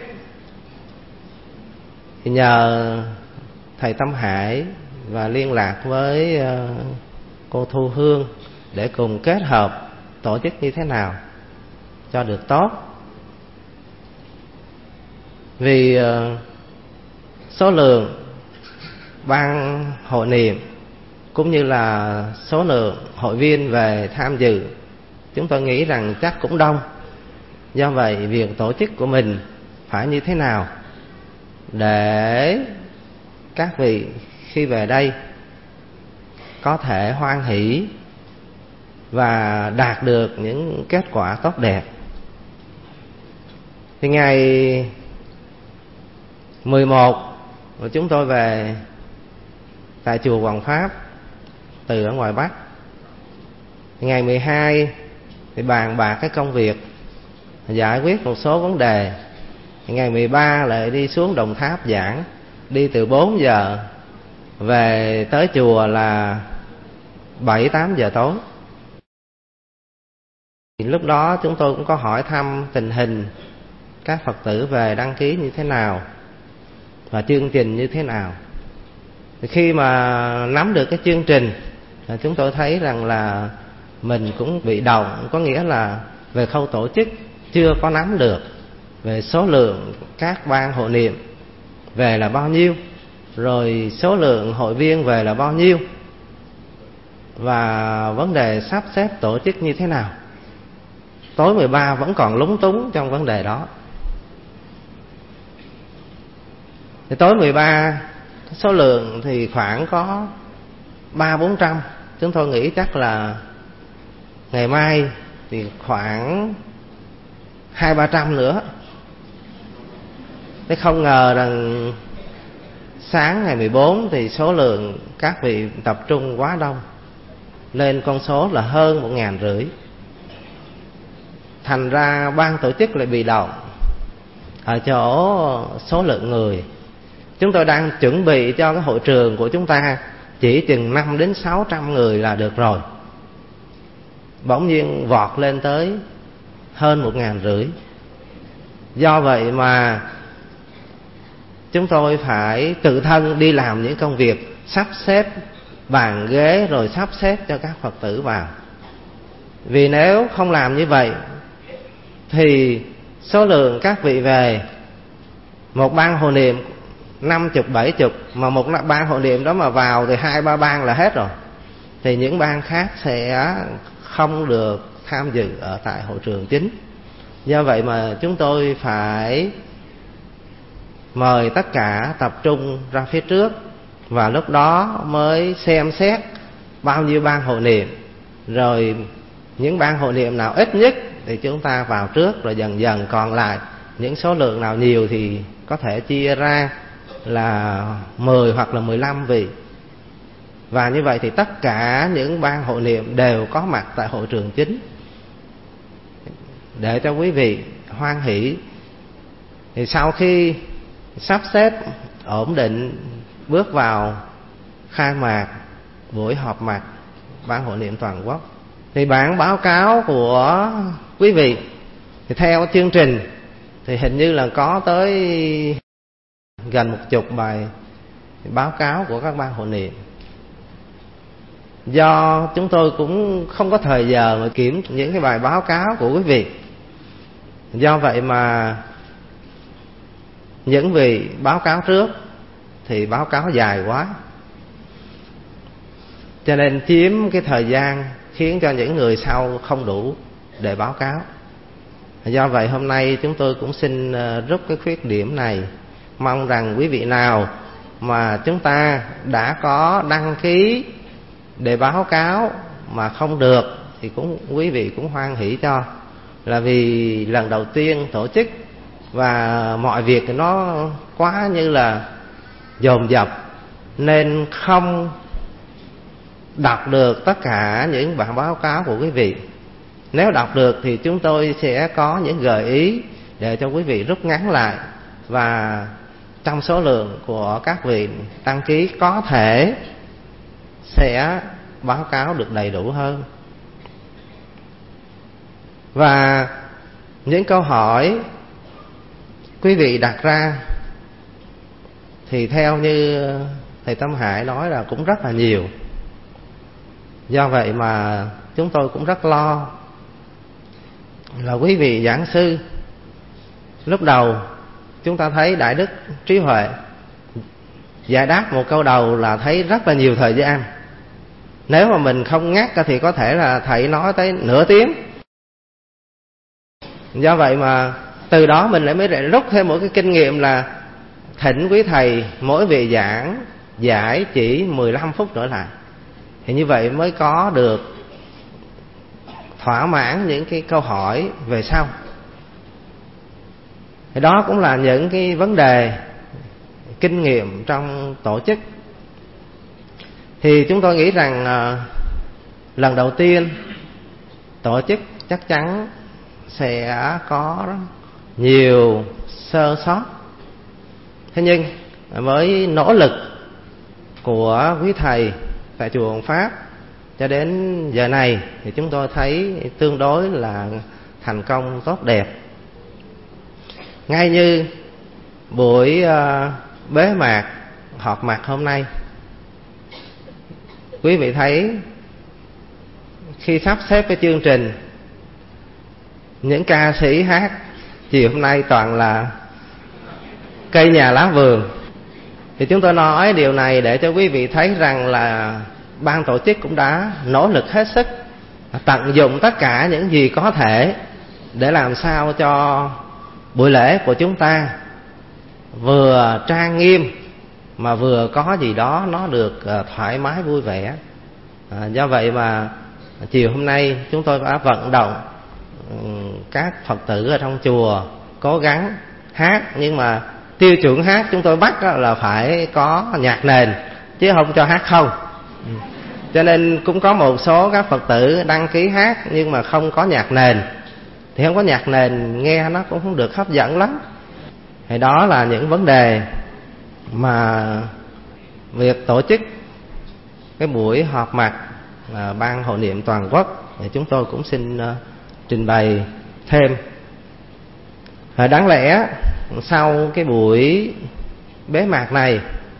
thì nhờ thầy Tâm Hải và liên lạc với cô Thu Hương để cùng kết hợp tổ chức như thế nào cho được tốt. Vì số lượng ban hộ niệm cũng như là số lượng hội viên về tham dự, chúng tôi nghĩ rằng chắc cũng đông. Do vậy việc tổ chức của mình phải như thế nào để các vị khi về đây có thể hoan hỷ và đạt được những kết quả tốt đẹp. Thì ngày mười một chúng tôi về tại chùa Hoàng Pháp từ ở ngoài Bắc. Thì ngày mười hai thì bàn bạc cái công việc, giải quyết một số vấn đề. Thì ngày mười ba lại đi xuống Đồng Tháp giảng, đi từ bốn giờ về tới chùa là bảy tám giờ tối. Thì lúc đó chúng tôi cũng có hỏi thăm tình hình các Phật tử về đăng ký như thế nào và chương trình như thế nào. Thì khi mà nắm được cái chương trình, chúng tôi thấy rằng là mình cũng bị động, có nghĩa là về khâu tổ chức chưa có nắm được về số lượng các ban hộ niệm về là bao nhiêu, rồi số lượng hội viên về là bao nhiêu. và vấn đề sắp xếp tổ chức như thế nào. Tối mười ba vẫn còn lúng túng trong vấn đề đó. Thì tối mười ba số lượng thì khoảng có ba bốn trăm. Chúng tôi nghĩ chắc là ngày mai thì khoảng hai ba trăm nữa. Thế không ngờ rằng sáng ngày mười bốn thì số lượng các vị tập trung quá đông, lên con số là hơn một ngàn rưỡi. Thành ra ban tổ chức lại bị động ở chỗ số lượng người. Chúng tôi đang chuẩn bị cho cái hội trường của chúng ta chỉ chừng năm đến sáu trăm người là được rồi, bỗng nhiên vọt lên tới hơn một ngàn rưỡi. Do vậy mà chúng tôi phải tự thân đi làm những công việc sắp xếp bàn ghế, rồi sắp xếp cho các Phật tử vào. Vì nếu không làm như vậy thì số lượng các vị về, một ban hộ niệm năm chục bảy chục, mà một ban hộ niệm đó mà vào thì hai ba ban là hết rồi, thì những ban khác sẽ không được tham dự ở tại hội trường chính. Do vậy mà chúng tôi phải mời tất cả tập trung ra phía trước, và lúc đó mới xem xét bao nhiêu ban hộ niệm, rồi những ban hộ niệm nào ít nhất thì chúng ta vào trước, rồi dần dần còn lại những số lượng nào nhiều thì có thể chia ra là mười hoặc là mười lăm vị. Và như vậy thì tất cả những ban hộ niệm đều có mặt tại hội trường chính để cho quý vị hoan hỷ. Thì sau khi sắp xếp ổn định, bước vào khai mạc buổi họp mặt ban hộ niệm toàn quốc, thì bản báo cáo của quý vị thì theo chương trình thì hình như là có tới gần một chục bài báo cáo của các ban hộ niệm. Do chúng tôi cũng không có thời giờ mà kiểm những cái bài báo cáo của quý vị, do vậy mà những vị báo cáo trước thì báo cáo dài quá, cho nên chiếm cái thời gian khiến cho những người sau không đủ để báo cáo. Do vậy hôm nay chúng tôi cũng xin rút cái khuyết điểm này. Mong rằng quý vị nào mà chúng ta đã có đăng ký để báo cáo mà không được thì cũng quý vị cũng hoan hỷ cho, là vì lần đầu tiên tổ chức và mọi việc thì nó quá như là dồn dập, nên không đọc được tất cả những bản báo cáo của quý vị. Nếu đọc được thì chúng tôi sẽ có những gợi ý để cho quý vị rút ngắn lại, và trong số lượng của các vị đăng ký có thể sẽ báo cáo được đầy đủ hơn. Và những câu hỏi quý vị đặt ra thì theo như thầy Tâm Hải nói là cũng rất là nhiều. Do vậy mà chúng tôi cũng rất lo là quý vị giảng sư lúc đầu chúng ta thấy Đại Đức Trí Huệ giải đáp một câu đầu là thấy rất là nhiều thời gian. Nếu mà mình không ngắt thì có thể là thầy nói tới nửa tiếng. Do vậy mà từ đó mình lại mới rút thêm một cái kinh nghiệm là thỉnh quý thầy mỗi vị giảng giải chỉ mười lăm phút trở lại, thì như vậy mới có được thỏa mãn những cái câu hỏi về sau. Thì đó cũng là những cái vấn đề kinh nghiệm trong tổ chức. Thì chúng tôi nghĩ rằng à, lần đầu tiên tổ chức chắc chắn sẽ có nhiều sơ sót. Thế nhưng với nỗ lực của quý thầy tại chùa Hộ Pháp cho đến giờ này thì chúng tôi thấy tương đối là thành công tốt đẹp. Ngay như buổi uh, bế mạc họp mặt hôm nay, quý vị thấy khi sắp xếp cái chương trình, những ca sĩ hát chiều hôm nay toàn là cây nhà lá vườn. Thì chúng tôi nói điều này để cho quý vị thấy rằng là ban tổ chức cũng đã nỗ lực hết sức, tận dụng tất cả những gì có thể để làm sao cho buổi lễ của chúng ta vừa trang nghiêm mà vừa có gì đó nó được thoải mái vui vẻ. À, do vậy mà chiều hôm nay chúng tôi đã vận động các Phật tử ở trong chùa cố gắng hát, nhưng mà tiêu chuẩn hát chúng tôi bắt là phải có nhạc nền chứ không cho hát không. Cho nên cũng có một số các Phật tử đăng ký hát nhưng mà không có nhạc nền, thì không có nhạc nền nghe nó cũng không được hấp dẫn lắm. Thì đó là những vấn đề mà việc tổ chức cái buổi họp mặt là ban hộ niệm toàn quốc thì chúng tôi cũng xin uh, trình bày thêm. Và đáng lẽ sau cái buổi bế mạc này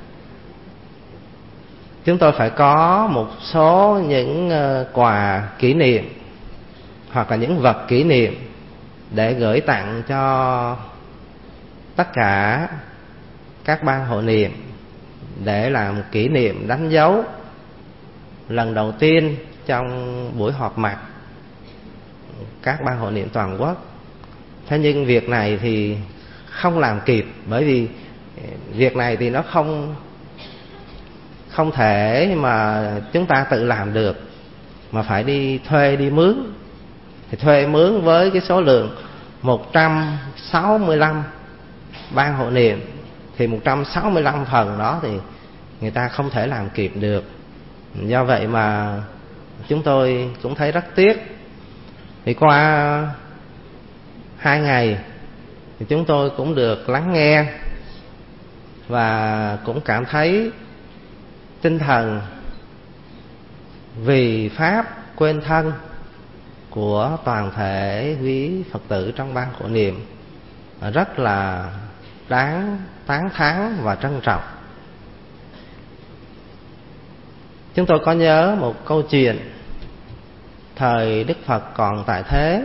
chúng tôi phải có một số những uh, quà kỷ niệm hoặc là những vật kỷ niệm để gửi tặng cho tất cả các ban hộ niệm, để làm kỷ niệm đánh dấu lần đầu tiên trong buổi họp mặt các ban hộ niệm toàn quốc. Thế nhưng việc này thì không làm kịp, bởi vì việc này thì nó không không thể mà chúng ta tự làm được, mà phải đi thuê đi mướn. Thì thuê mướn với cái số lượng một trăm sáu mươi lăm ban hộ niệm thì một trăm sáu mươi lăm phần đó thì người ta không thể làm kịp được. Do vậy mà chúng tôi cũng thấy rất tiếc. Thì qua hai ngày thì chúng tôi cũng được lắng nghe và cũng cảm thấy tinh thần vì Pháp quên thân của toàn thể quý Phật tử trong ban hộ niệm rất là đáng tán thán và trân trọng. Chúng tôi có nhớ một câu chuyện thời Đức Phật còn tại thế.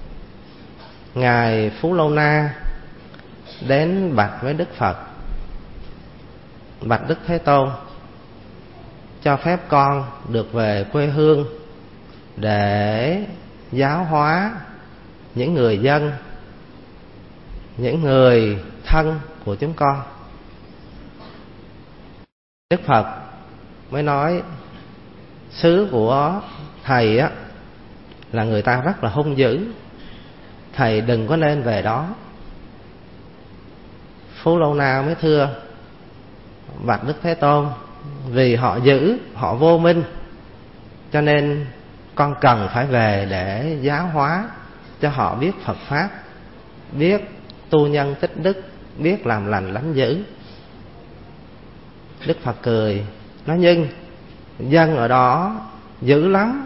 Ngài Phú Lâu Na đến bạch với Đức Phật: bạch Đức Thế Tôn, cho phép con được về quê hương để giáo hóa những người dân, những người thân của chúng con. Đức Phật mới nói: xứ của thầy á là người ta rất là hung dữ, thầy đừng có nên về đó. Phú Lâu Na mới thưa: bạch Đức Thế Tôn, vì họ dữ, họ vô minh, cho nên con cần phải về để giáo hóa cho họ biết Phật Pháp, biết tu nhân tích đức, biết làm lành lánh dữ. Đức Phật cười nói: nhưng dân ở đó dữ lắm,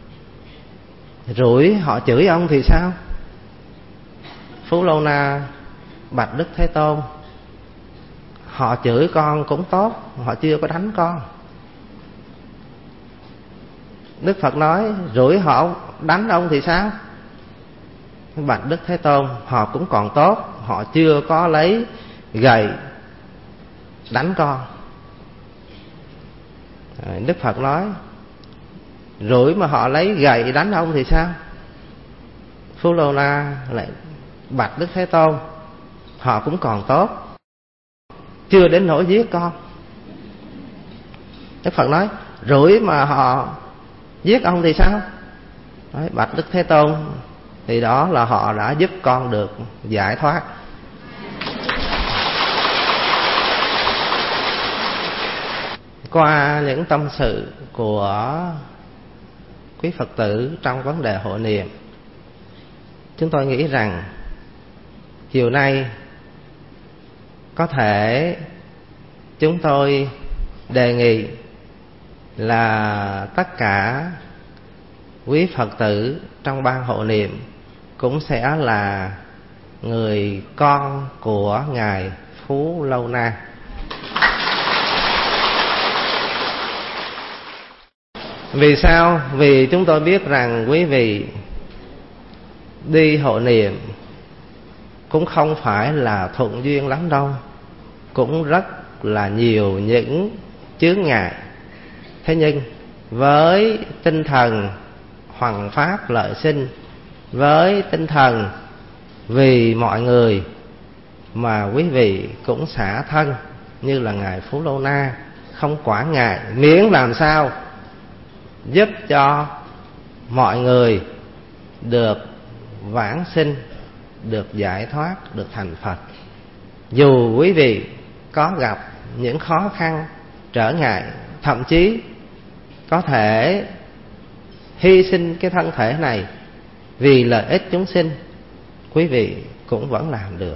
rủi họ chửi ông thì sao? Phú Lâu Na bạch Đức Thế Tôn: họ chửi con cũng tốt, họ chưa có đánh con. Đức Phật nói: rủi họ đánh ông thì sao? Bạch Đức Thế Tôn: họ cũng còn tốt, họ chưa có lấy gậy đánh con. Đức Phật nói: rủi mà họ lấy gậy đánh ông thì sao? Phú Lâu Na lại bạch Đức Thế Tôn: họ cũng còn tốt, chưa đến nỗi giết con. Đức Phật nói: rủi mà họ giết ông thì sao? Nói, bạch Đức Thế Tôn, thì đó là họ đã giúp con được giải thoát. Qua những tâm sự của quý Phật tử trong vấn đề hộ niệm, chúng tôi nghĩ rằng chiều nay có thể chúng tôi đề nghị là tất cả quý Phật tử trong ban hộ niệm cũng sẽ là người con của Ngài Phú Lâu Na. Vì sao? Vì chúng tôi biết rằng quý vị đi hộ niệm cũng không phải là thuận duyên lắm đâu, cũng rất là nhiều những chướng ngại. Thế nhưng với tinh thần hoằng pháp lợi sinh, với tinh thần vì mọi người mà quý vị cũng xả thân như là ngài Phú Lô Na, không quản ngại, miễn làm sao giúp cho mọi người được vãng sinh, được giải thoát, được thành Phật. Dù quý vị có gặp những khó khăn, trở ngại, thậm chí có thể hy sinh cái thân thể này vì lợi ích chúng sinh, quý vị cũng vẫn làm được.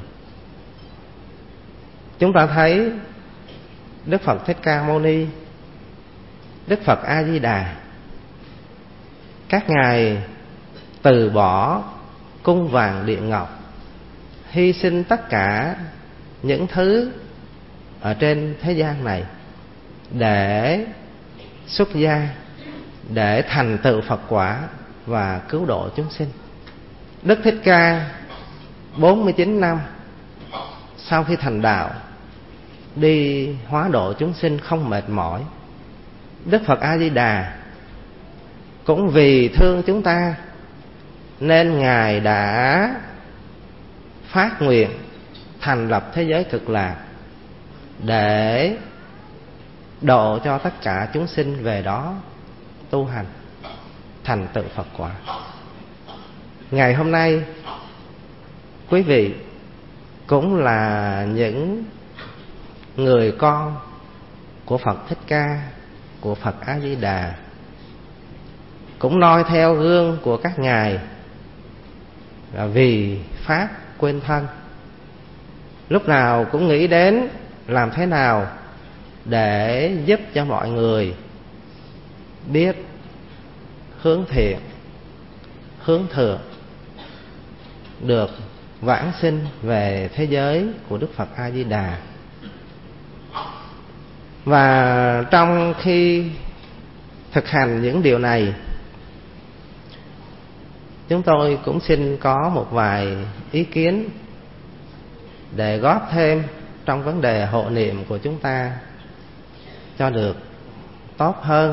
Chúng ta thấy Đức Phật Thích Ca Mâu Ni, Đức Phật A Di Đà, các ngài từ bỏ cung vàng điện ngọc, hy sinh tất cả những thứ ở trên thế gian này để xuất gia, để thành tựu Phật quả và cứu độ chúng sinh. Đức Thích Ca bốn mươi chín năm sau khi thành đạo, đi hóa độ chúng sinh không mệt mỏi. Đức Phật A Di Đà cũng vì thương chúng ta nên ngài đã phát nguyện thành lập thế giới cực lạc để độ cho tất cả chúng sinh về đó tu hành, thành tựu Phật quả. Ngày hôm nay quý vị cũng là những người con của Phật Thích Ca, của Phật A Di Đà, cũng noi theo gương của các ngài là vì pháp quên thân, lúc nào cũng nghĩ đến làm thế nào để giúp cho mọi người biết hướng thiện, hướng thượng, được vãng sinh về thế giới của Đức Phật A Di Đà. Và trong khi thực hành những điều này, chúng tôi cũng xin có một vài ý kiến để góp thêm trong vấn đề hộ niệm của chúng ta cho được tốt hơn.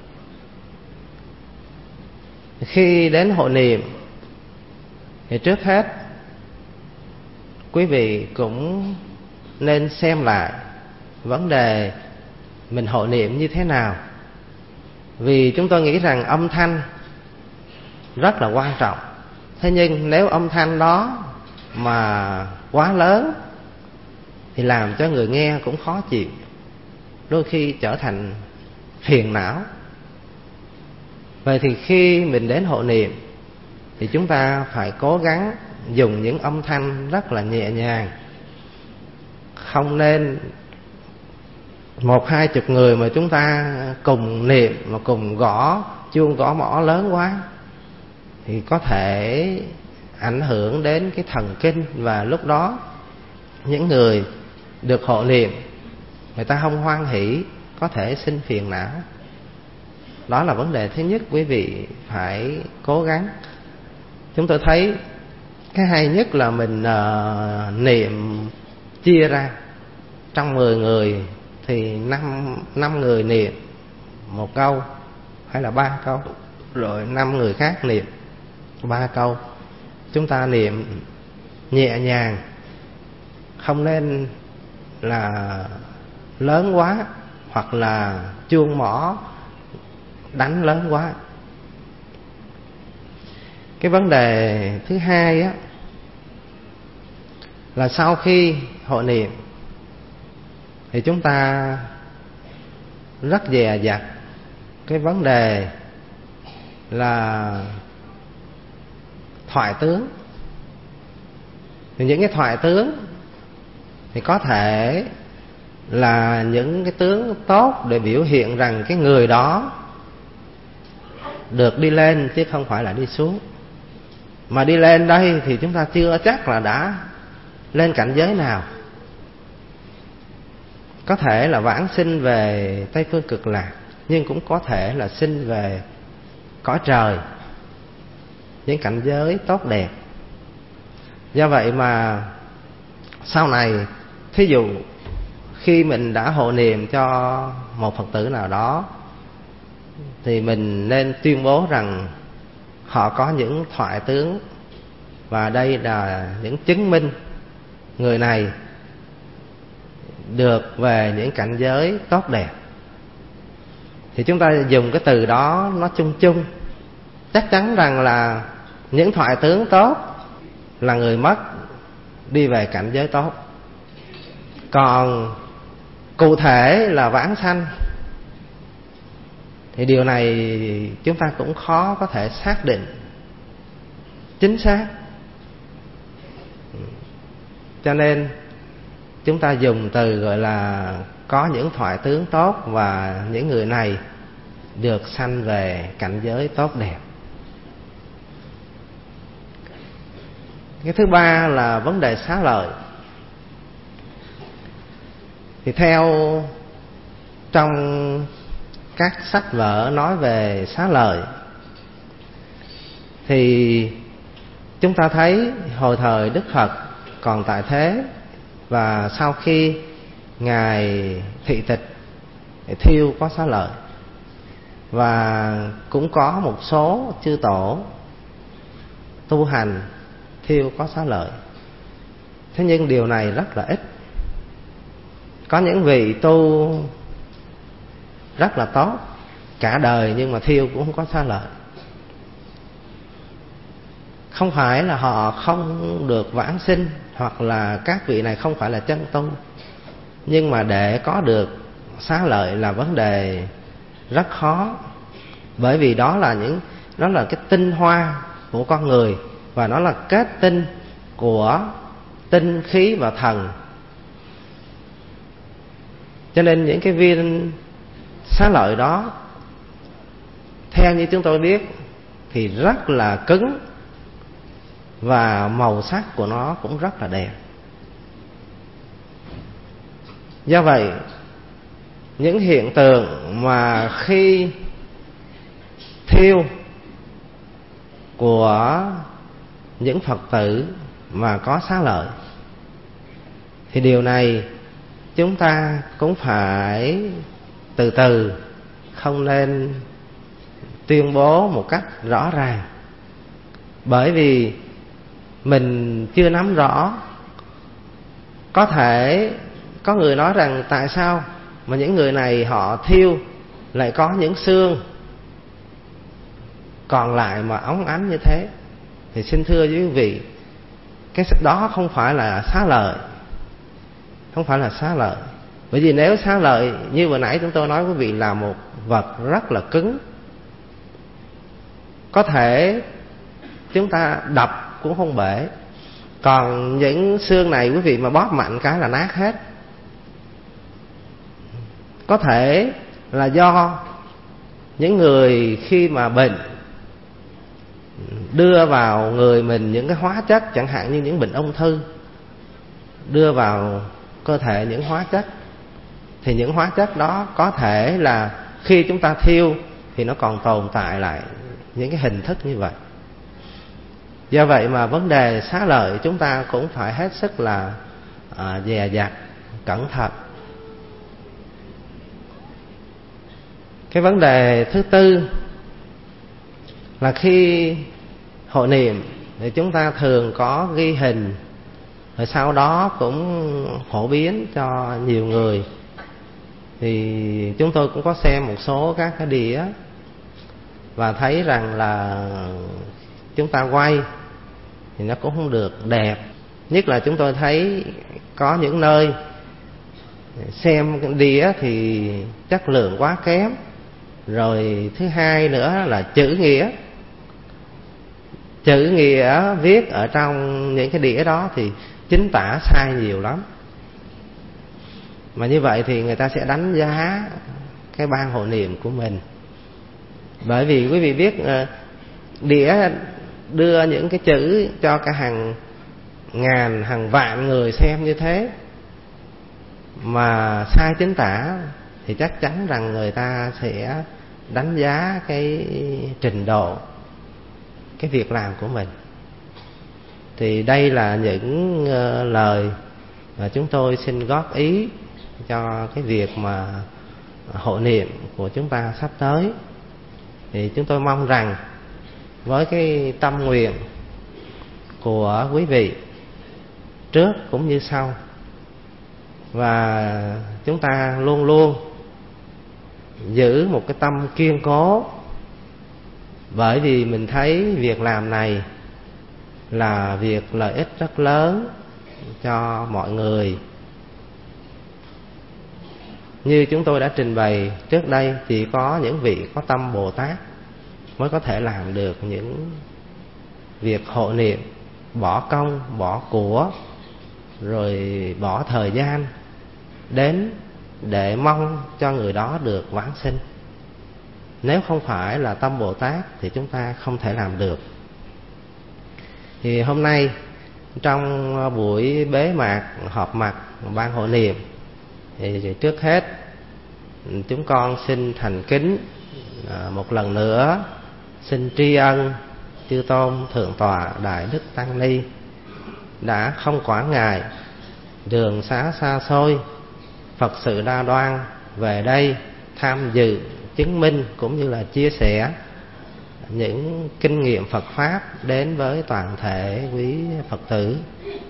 Khi đến hộ niệm thì trước hết quý vị cũng nên xem lại vấn đề mình hộ niệm như thế nào. Vì chúng tôi nghĩ rằng âm thanh rất là quan trọng. Thế nhưng nếu âm thanh đó mà quá lớn thì làm cho người nghe cũng khó chịu, đôi khi trở thành phiền não. Vậy thì khi mình đến hộ niệm thì chúng ta phải cố gắng dùng những âm thanh rất là nhẹ nhàng, không nên một hai chục người mà chúng ta cùng niệm mà cùng gõ chuông gõ mõ lớn quá thì có thể ảnh hưởng đến cái thần kinh, và lúc đó những người được hộ niệm người ta không hoan hỷ, có thể sinh phiền não. Đó là vấn đề thứ nhất quý vị phải cố gắng. Chúng tôi thấy cái hay nhất là mình uh, niệm chia ra, trong mười người thì năm năm người niệm một câu hay là ba câu, rồi năm người khác niệm ba câu. Chúng ta niệm nhẹ nhàng, không nên là lớn quá hoặc là chuông mõ đánh lớn quá. Cái vấn đề thứ hai á là sau khi hộ niệm thì chúng ta rất dè dặt cái vấn đề là thoại tướng. Thì những cái thoại tướng thì có thể là những cái tướng tốt để biểu hiện rằng cái người đó được đi lên chứ không phải là đi xuống. Mà đi lên đây thì chúng ta chưa chắc là đã lên cảnh giới nào. Có thể là vãng sinh về Tây Phương Cực Lạc, nhưng cũng có thể là sinh về cõi trời, những cảnh giới tốt đẹp. Do vậy mà sau này, thí dụ khi mình đã hộ niệm cho một Phật tử nào đó thì mình nên tuyên bố rằng họ có những thoại tướng, và đây là những chứng minh người này được về những cảnh giới tốt đẹp. Thì chúng ta dùng cái từ đó nó chung chung, chắc chắn rằng là những thoại tướng tốt là người mất đi về cảnh giới tốt. Còn cụ thể là vãng sanh thì điều này chúng ta cũng khó có thể xác định chính xác. Cho nên chúng ta dùng từ gọi là có những thoại tướng tốt, và những người này được sanh về cảnh giới tốt đẹp. Cái thứ ba là vấn đề xá lợi. Thì theo trong các sách vở nói về xá lợi thì chúng ta thấy hồi thời Đức Phật còn tại thế, và sau khi Ngài thị tịch thiêu có xá lợi, và cũng có một số chư tổ tu hành thiêu có xá lợi. Thế nhưng điều này rất là ít. Có những vị tu rất là tốt cả đời nhưng mà thiêu cũng không có xá lợi. Không phải là họ không được vãng sinh, hoặc là các vị này không phải là chân tu, nhưng mà để có được xá lợi là vấn đề rất khó. Bởi vì đó là những đó là cái tinh hoa của con người, và nó là kết tinh của tinh khí và thần. Cho nên những cái viên xá lợi đó, theo như chúng tôi biết, thì rất là cứng, và màu sắc của nó cũng rất là đẹp. Do vậy, những hiện tượng mà khi thiêu của những Phật tử mà có xá lợi, thì điều này chúng ta cũng phải từ từ, không nên tuyên bố một cách rõ ràng. Bởi vì mình chưa nắm rõ. Có thể có người nói rằng tại sao mà những người này họ thiêu lại có những xương còn lại mà óng ánh như thế. Thì xin thưa với quý vị, cái đó không phải là xá lợi, không phải là xá lợi. Bởi vì nếu xá lợi như vừa nãy chúng tôi nói quý vị là một vật rất là cứng, có thể chúng ta đập cũng không bể. Còn những xương này quý vị mà bóp mạnh cái là nát hết. Có thể là do những người khi mà bệnh đưa vào người mình những cái hóa chất, chẳng hạn như những bệnh ung thư, đưa vào cơ thể những hóa chất, thì những hóa chất đó có thể là khi chúng ta thiêu thì nó còn tồn tại lại những cái hình thức như vậy. Do vậy mà vấn đề xá lợi chúng ta cũng phải hết sức là à, dè dặt, cẩn thận. Cái vấn đề thứ tư là khi hội niệm thì chúng ta thường có ghi hình, rồi sau đó cũng phổ biến cho nhiều người. Thì chúng tôi cũng có xem một số các cái đĩa và thấy rằng là chúng ta quay thì nó cũng không được đẹp. Nhất là chúng tôi thấy có những nơi xem đĩa thì chất lượng quá kém. Rồi thứ hai nữa là chữ nghĩa. Chữ nghĩa viết ở trong những cái đĩa đó thì chính tả sai nhiều lắm. Mà như vậy thì người ta sẽ đánh giá cái ban hộ niệm của mình. Bởi vì quý vị biết đĩa đưa những cái chữ cho cả hàng ngàn, hàng vạn người xem như thế mà sai chính tả thì chắc chắn rằng người ta sẽ đánh giá cái trình độ, cái việc làm của mình. Thì đây là những lời mà chúng tôi xin góp ý cho cái việc mà hộ niệm của chúng ta sắp tới. Thì chúng tôi mong rằng với cái tâm nguyện của quý vị trước cũng như sau, và chúng ta luôn luôn giữ một cái tâm kiên cố, bởi vì mình thấy việc làm này là việc lợi ích rất lớn cho mọi người. Như chúng tôi đã trình bày trước đây, chỉ có những vị có tâm Bồ Tát mới có thể làm được những việc hộ niệm, bỏ công, bỏ của, rồi bỏ thời gian đến để mong cho người đó được vãng sinh. Nếu không phải là tâm Bồ Tát thì chúng ta không thể làm được. Thì hôm nay trong buổi bế mạc họp mặt ban hộ niệm, thì trước hết chúng con xin thành kính một lần nữa xin tri ân chư tôn thượng tọa Đại Đức Tăng Ni đã không quản ngại đường xá xa xôi, Phật sự đa đoan về đây tham dự, chứng minh cũng như là chia sẻ những kinh nghiệm Phật Pháp đến với toàn thể quý Phật tử.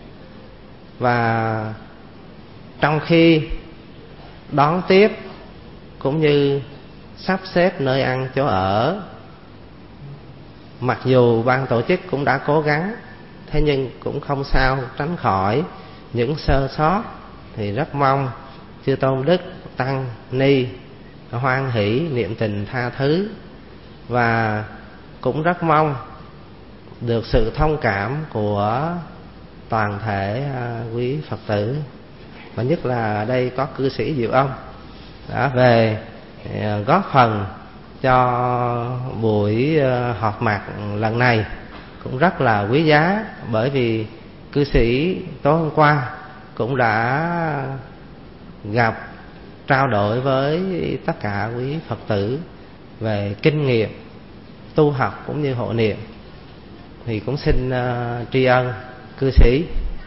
Và trong khi đón tiếp cũng như sắp xếp nơi ăn chỗ ở, mặc dù ban tổ chức cũng đã cố gắng, thế nhưng cũng không sao tránh khỏi những sơ sót. Thì rất mong chư tôn đức tăng ni hoan hỷ niệm tình tha thứ, và cũng rất mong được sự thông cảm của toàn thể quý Phật tử, và nhất là đây có cư sĩ Diệu Ông đã về góp phần cho buổi họp mặt lần này cũng rất là quý giá. Bởi vì cư sĩ tối hôm qua cũng đã gặp, trao đổi với tất cả quý Phật tử về kinh nghiệm tu học cũng như hộ niệm. Thì cũng xin uh, tri ân cư sĩ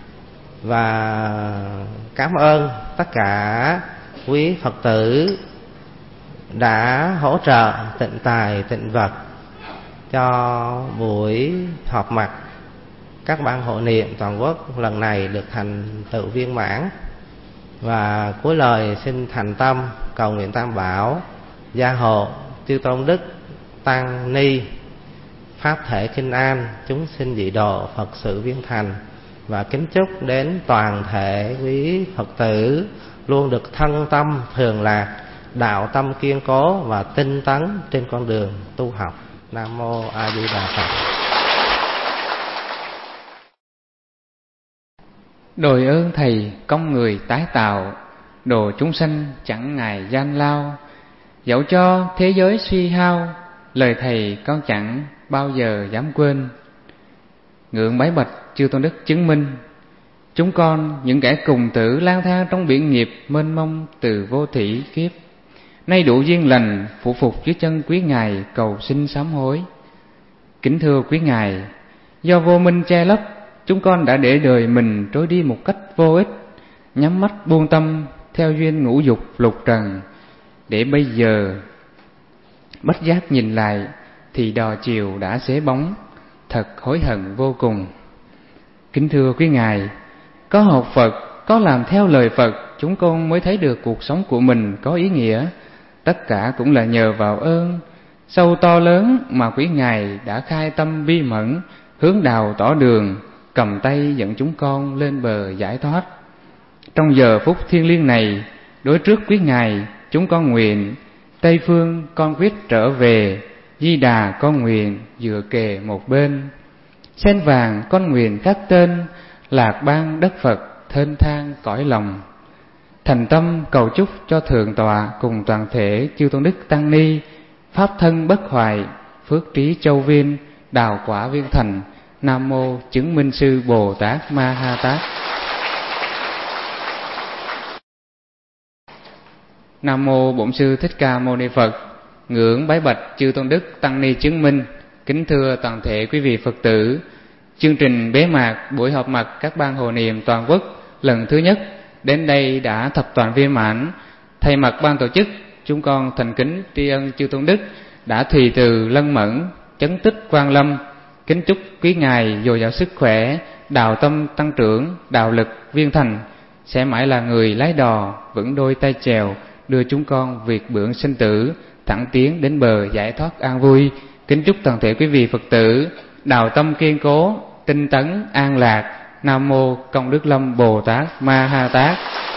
và cảm ơn tất cả quý Phật tử đã hỗ trợ tịnh tài tịnh vật cho buổi họp mặt các ban hộ niệm toàn quốc lần này được thành tựu viên mãn. Và cuối lời xin thành tâm cầu nguyện Tam Bảo gia hộ chư tôn đức tăng ni pháp thể kinh an, chúng sinh dị độ, Phật sự viên thành, và kính chúc đến toàn thể quý Phật tử luôn được thân tâm thường lạc, đạo tâm kiên cố và tinh tấn trên con đường tu học. Nam mô A Di Đà Phật. Đồi ơn Thầy công người tái tạo, độ chúng sanh chẳng ngại gian lao. Dẫu cho thế giới suy hao, lời Thầy con chẳng bao giờ dám quên. Ngưỡng bái bạch chư tôn đức chứng minh, chúng con những kẻ cùng tử lang thang trong biển nghiệp mênh mông từ vô thủy kiếp, nay đủ duyên lành phụ phục dưới chân quý Ngài cầu xin sám hối. Kính thưa quý Ngài, do vô minh che lấp, chúng con đã để đời mình trôi đi một cách vô ích, nhắm mắt buông tâm theo duyên ngũ dục lục trần, để bây giờ bất giác nhìn lại thì đò chiều đã xế bóng, thật hối hận vô cùng. Kính thưa quý Ngài, có học Phật, có làm theo lời Phật, chúng con mới thấy được cuộc sống của mình có ý nghĩa. Tất cả cũng là nhờ vào ơn sâu to lớn mà quý Ngài đã khai tâm bi mẫn, hướng đạo tỏ đường, cầm tay dẫn chúng con lên bờ giải thoát. Trong giờ phút thiêng liêng này, đối trước quý Ngài, chúng con nguyện Tây phương con quyết trở về, Di Đà con nguyện dựa kề một bên, sen vàng con nguyện khắc tên, lạc ban đất Phật thênh thang cõi lòng. Thành tâm cầu chúc cho thượng tọa cùng toàn thể chư tôn đức tăng ni pháp thân bất hoại, phước trí châu viên, đào quả viên thành. Nam mô chứng minh sư Bồ Tát Ma Ha Tát. Nam mô Bổn sư Thích Ca Mâu Ni Phật. Ngưỡng bái bạch chư tôn đức tăng ni chứng minh. Kính thưa toàn thể quý vị Phật tử, chương trình bế mạc buổi họp mặt các ban hộ niệm toàn quốc lần thứ nhất đến đây đã thập toàn viên mãn. Thay mặt ban tổ chức, chúng con thành kính tri ân chư tôn đức đã thùy từ lân mẫn, chấn tích Quan Lâm. Kính chúc quý ngài dồi dào sức khỏe, đạo tâm tăng trưởng, đạo lực viên thành, sẽ mãi là người lái đò vững đôi tay chèo, đưa chúng con việt bưởng sinh tử thẳng tiến đến bờ giải thoát an vui. Kính chúc toàn thể quý vị Phật tử đạo tâm kiên cố, tinh tấn an lạc. Nam mô Công Đức Lâm Bồ Tát Ma Ha Tát.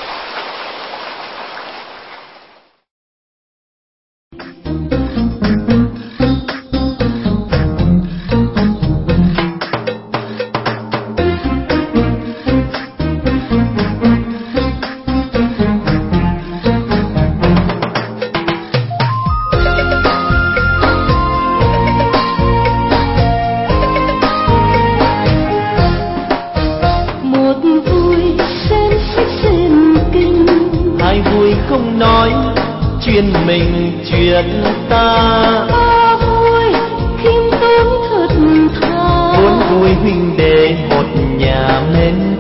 Chuyên mình chuyện ta ba vui khiêm tốn thật thà, muốn vui huynh đệ một nhà mến